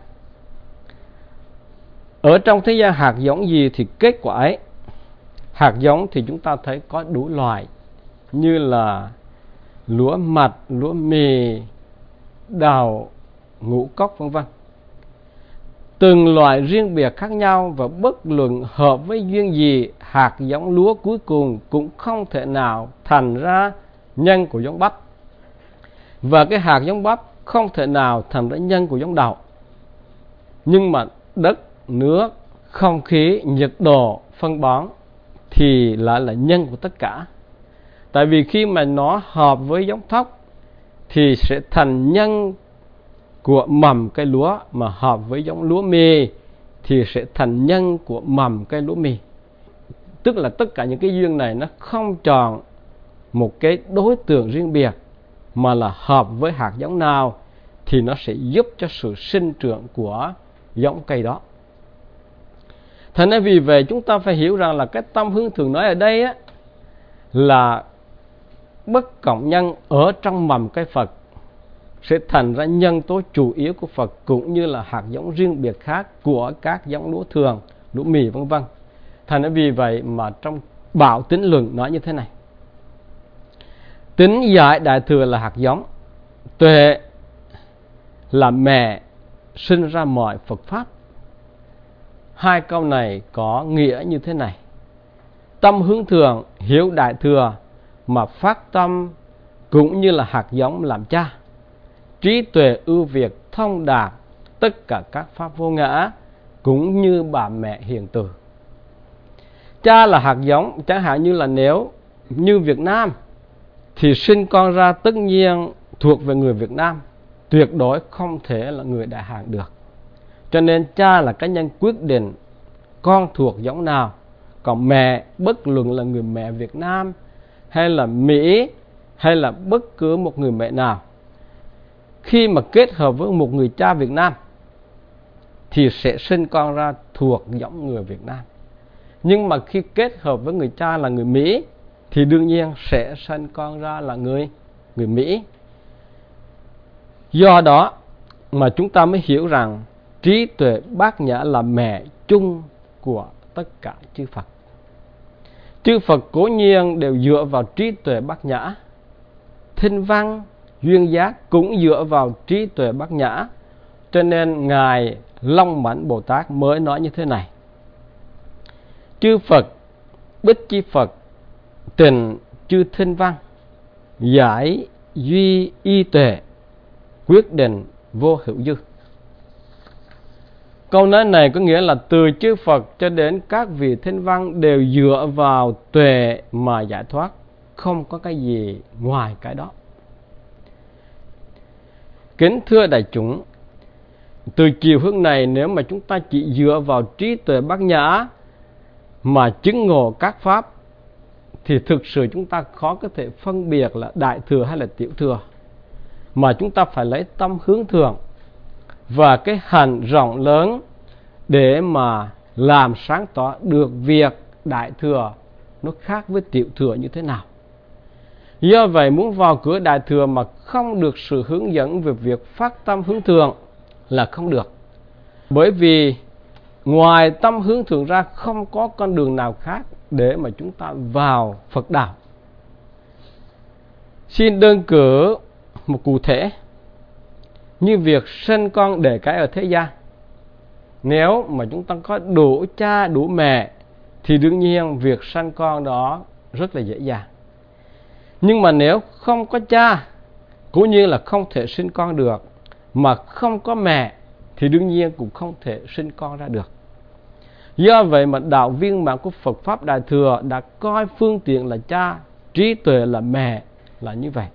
A: Ở trong thế gian hạt giống gì thì kết quả ấy. Hạt giống thì chúng ta thấy có đủ loại, như là lúa mạch, lúa mì, đào, ngũ cốc vân vân. Từng loại riêng biệt khác nhau, và bất luận hợp với duyên gì, hạt giống lúa cuối cùng cũng không thể nào thành ra nhân của giống bắp, và cái hạt giống bắp không thể nào thành ra nhân của giống đậu. Nhưng mà đất, nước, không khí, nhiệt độ, phân bón thì lại là nhân của tất cả. Tại vì khi mà nó hợp với giống thóc thì sẽ thành nhân của mầm cây lúa, mà hợp với giống lúa mì thì sẽ thành nhân của mầm cây lúa mì. Tức là tất cả những cái duyên này nó không chọn một cái đối tượng riêng biệt, mà là hợp với hạt giống nào thì nó sẽ giúp cho sự sinh trưởng của giống cây đó. Thành ra vì vậy chúng ta phải hiểu rằng là cái tâm hướng thượng nói ở đây á, là bất cộng nhân ở trong mầm cây Phật sẽ thành ra nhân tố chủ yếu của Phật, cũng như là hạt giống riêng biệt khác của các giống lúa thường, lúa mì vân vân. Thành ra vì vậy mà trong Bảo Tín Luận nói như thế này: tín giải Đại Thừa là hạt giống, tuệ là mẹ sinh ra mọi Phật Pháp. Hai câu này có nghĩa như thế này: tâm hướng thượng hiểu Đại Thừa mà phát tâm cũng như là hạt giống làm cha, trí tuệ ưu việt thông đạt tất cả các pháp vô ngã cũng như bà mẹ hiền từ. Cha là hạt giống, chẳng hạn như là nếu như Việt Nam thì sinh con ra tất nhiên thuộc về người Việt Nam, tuyệt đối không thể là người Đại Hàn được. Cho nên cha là cá nhân quyết định con thuộc giống nào. Còn mẹ, bất luận là người mẹ Việt Nam hay là Mỹ hay là bất cứ một người mẹ nào, khi mà kết hợp với một người cha Việt Nam thì sẽ sinh con ra thuộc giống người Việt Nam. Nhưng mà khi kết hợp với người cha là người Mỹ thì đương nhiên sẽ sinh con ra là người người Mỹ. Do đó mà chúng ta mới hiểu rằng trí tuệ Bát Nhã là mẹ chung của tất cả chư Phật. Chư Phật cố nhiên đều dựa vào trí tuệ Bát Nhã. Thinh Văn, Duyên Giác cũng dựa vào trí tuệ Bát Nhã. Cho nên Ngài Long Mãnh Bồ Tát mới nói như thế này: chư Phật, Bích Chi Phật, tình chư Thinh Văn, giải duy y tuệ, quyết định vô hữu dư. Câu nói này có nghĩa là từ chư Phật cho đến các vị Thinh Văn đều dựa vào tuệ mà giải thoát, không có cái gì ngoài cái đó. Kính thưa đại chúng, từ chiều hướng này, nếu mà chúng ta chỉ dựa vào trí tuệ Bát Nhã mà chứng ngộ các pháp thì thực sự chúng ta khó có thể phân biệt là đại thừa hay là tiểu thừa, mà chúng ta phải lấy tâm hướng thượng và cái hành rộng lớn để mà làm sáng tỏ được việc đại thừa nó khác với tiểu thừa như thế nào. Do vậy muốn vào cửa đại thừa mà không được sự hướng dẫn về việc phát tâm hướng thượng là không được. Bởi vì ngoài tâm hướng thượng ra không có con đường nào khác để mà chúng ta vào Phật đạo. Xin đơn cử một cụ thể như việc sinh con đẻ cái ở thế gian. Nếu mà chúng ta có đủ cha đủ mẹ thì đương nhiên việc sanh con đó rất là dễ dàng. Nhưng mà nếu không có cha cũng như là không thể sinh con được, mà không có mẹ thì đương nhiên cũng không thể sinh con ra được. Do vậy mà đạo viên mãn của Phật Pháp Đại Thừa đã coi phương tiện là cha, trí tuệ là mẹ, là như vậy.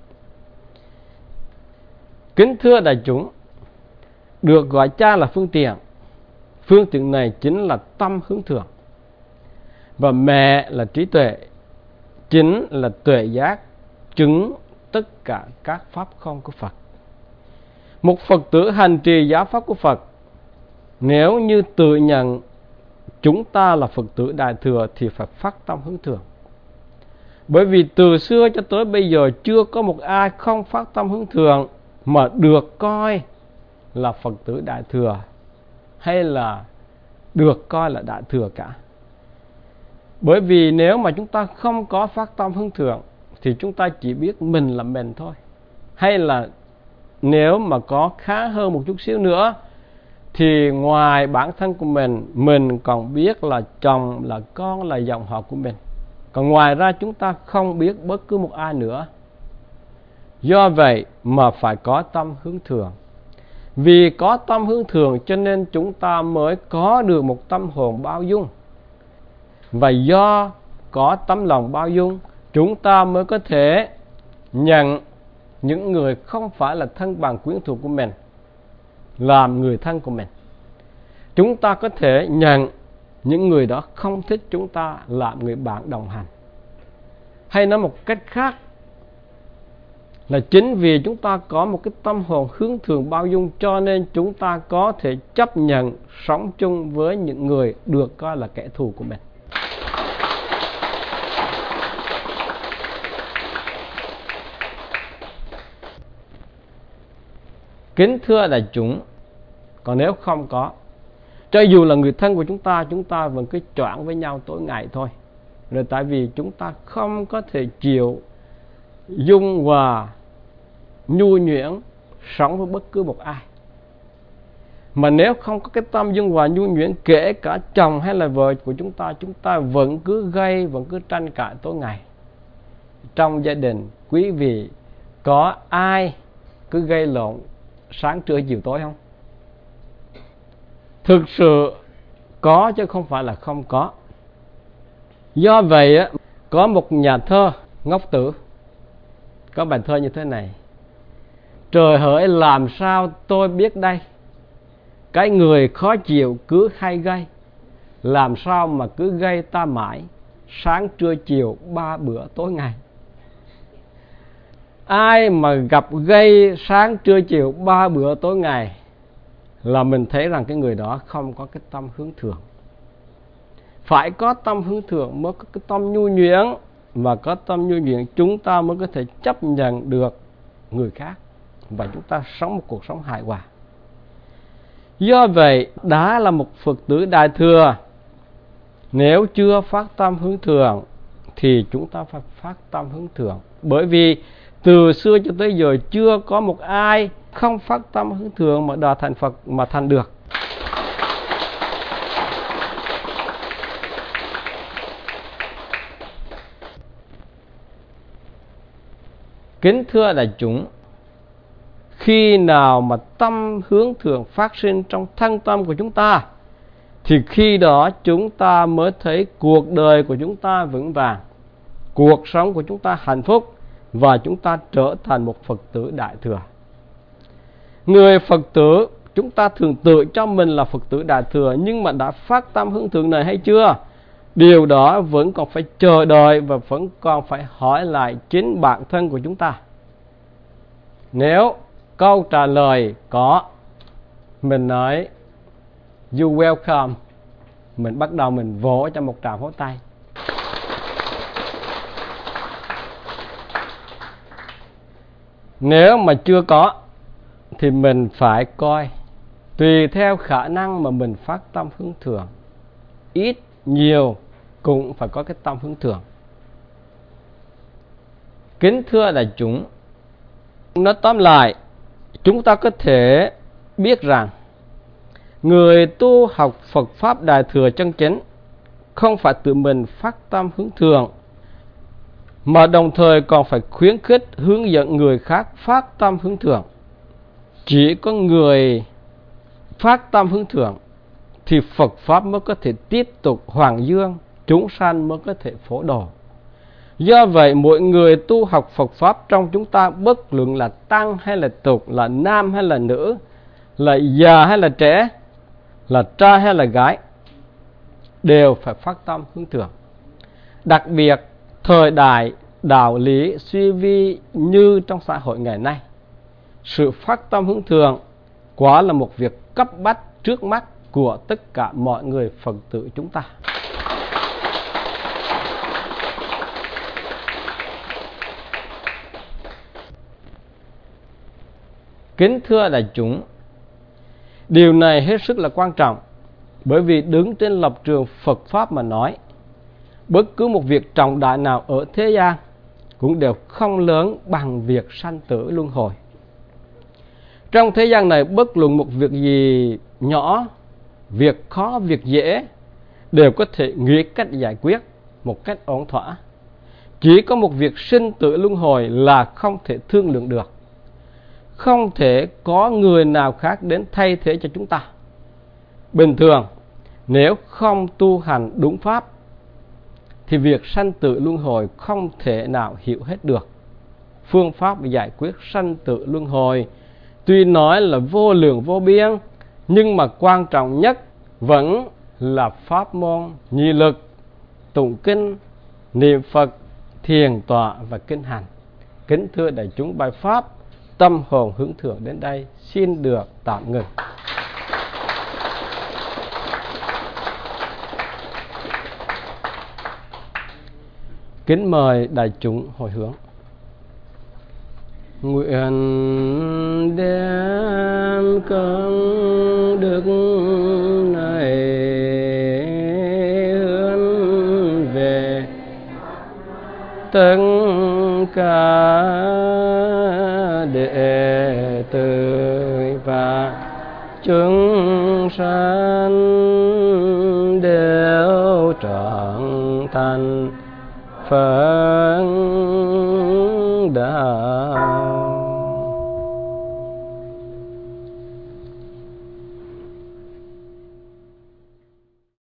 A: Kính thưa đại chúng, được gọi cha là phương tiện. Phương tiện này chính là tâm hướng thượng. Và mẹ là trí tuệ, chính là tuệ giác, chứng tất cả các pháp không của Phật. Một Phật tử hành trì giáo pháp của Phật, nếu như tự nhận chúng ta là Phật tử Đại Thừa thì phải phát tâm hướng thượng. Bởi vì từ xưa cho tới bây giờ chưa có một ai không phát tâm hướng thượng mà được coi là Phật tử Đại Thừa hay là được coi là Đại Thừa cả. Bởi vì nếu mà chúng ta không có phát tâm hướng thượng thì chúng ta chỉ biết mình là mình thôi. Hay là nếu mà có khá hơn một chút xíu nữa thì ngoài bản thân của mình, mình còn biết là chồng, là con, là dòng họ của mình. Còn ngoài ra chúng ta không biết bất cứ một ai nữa. Do vậy mà phải có tâm hướng thượng. Vì có tâm hướng thượng cho nên chúng ta mới có được một tâm hồn bao dung. Và do có tấm lòng bao dung, chúng ta mới có thể nhận những người không phải là thân bằng quyến thuộc của mình làm người thân của mình. Chúng ta có thể nhận những người đó không thích chúng ta làm người bạn đồng hành. Hay nói một cách khác là chính vì chúng ta có một cái tâm hồn hướng thượng bao dung cho nên chúng ta có thể chấp nhận sống chung với những người được coi là kẻ thù của mình. Kính thưa đại chúng, còn nếu không có, cho dù là người thân của chúng ta, chúng ta vẫn cứ choảng với nhau tối ngày thôi. Rồi tại vì chúng ta không có thể chịu dung hòa, nhu nhuyễn sống với bất cứ một ai. Mà nếu không có cái tâm dung hòa nhu nhuyễn, kể cả chồng hay là vợ của chúng ta, chúng ta vẫn cứ gây, vẫn cứ tranh cãi tối ngày. Trong gia đình, quý vị có ai cứ gây lộn sáng trưa chiều tối không? Thực sự có chứ không phải là không có. Do vậy á, có một nhà thơ Ngốc Tử có bài thơ như thế này: trời hỡi làm sao tôi biết đây, cái người khó chịu cứ hay gây, làm sao mà cứ gây ta mãi, sáng trưa chiều ba bữa tối ngày. Ai mà gặp gây sáng trưa chiều ba bữa tối ngày là mình thấy rằng cái người đó không có cái tâm hướng thượng. Phải có tâm hướng thượng mới có cái tâm nhu nhuyễn, và có tâm nhu nhuyễn chúng ta mới có thể chấp nhận được người khác và chúng ta sống một cuộc sống hài hòa. Do vậy đã là một Phật tử Đại Thừa, nếu chưa phát tâm hướng thượng thì chúng ta phải phát tâm hướng thượng. Bởi vì từ xưa cho tới giờ chưa có một ai không phát tâm hướng thượng mà đòi thành Phật mà thành được. Kính thưa đại chúng, khi nào mà tâm hướng thượng phát sinh trong thân tâm của chúng ta, thì khi đó chúng ta mới thấy cuộc đời của chúng ta vững vàng, cuộc sống của chúng ta hạnh phúc, và chúng ta trở thành một Phật tử Đại Thừa. Người Phật tử, chúng ta thường tự cho mình là Phật tử Đại Thừa, nhưng mà đã phát tâm hướng thượng này hay chưa? Điều đó vẫn còn phải chờ đợi và vẫn còn phải hỏi lại chính bản thân của chúng ta. Nếu câu trả lời có, mình nói you welcome, mình bắt đầu mình vỗ cho một tràng vỗ tay. Nếu mà chưa có thì mình phải coi tùy theo khả năng mà mình phát tâm hướng thượng, ít nhiều cũng phải có cái tâm hướng thượng. Kính thưa đại chúng, nói tóm lại, chúng ta có thể biết rằng người tu học Phật Pháp Đại Thừa chân chính không phải tự mình phát tâm hướng thượng, mà đồng thời còn phải khuyến khích hướng dẫn người khác phát tâm hướng thượng. Chỉ có người phát tâm hướng thượng thì Phật Pháp mới có thể tiếp tục hoàng dương, chúng sanh mới có thể phổ độ. Do vậy mỗi người tu học Phật Pháp trong chúng ta, bất luận là tăng hay là tục, là nam hay là nữ, là già hay là trẻ, là trai hay là gái, đều phải phát tâm hướng thượng. Đặc biệt thời đại đạo lý suy vi như trong xã hội ngày nay, sự phát tâm hướng thượng quả là một việc cấp bách trước mắt của tất cả mọi người Phật tử chúng ta. Kính thưa đại chúng, điều này hết sức là quan trọng, bởi vì đứng trên lập trường Phật Pháp mà nói, bất cứ một việc trọng đại nào ở thế gian cũng đều không lớn bằng việc sanh tử luân hồi. Trong thế gian này, bất luận một việc gì nhỏ, việc khó, việc dễ, đều có thể nghĩ cách giải quyết một cách ổn thỏa. Chỉ có một việc sinh tử luân hồi là không thể thương lượng được. Không thể có người nào khác đến thay thế cho chúng ta. Bình thường, nếu không tu hành đúng pháp, thì việc sanh tử luân hồi không thể nào hiểu hết được. Phương pháp giải quyết sanh tử luân hồi tuy nói là vô lượng vô biên, nhưng mà quan trọng nhất vẫn là pháp môn nhị lực, tụng kinh, niệm Phật, thiền tọa và kinh hành. Kính thưa đại chúng, bài pháp Tâm hồn hướng thượng đến đây xin được tạm ngừng. Kính mời đại chúng hồi hướng. Nguyện đem công đức này hướng về tất cả đệ tử và chúng sanh đều trở thành Phật đạo.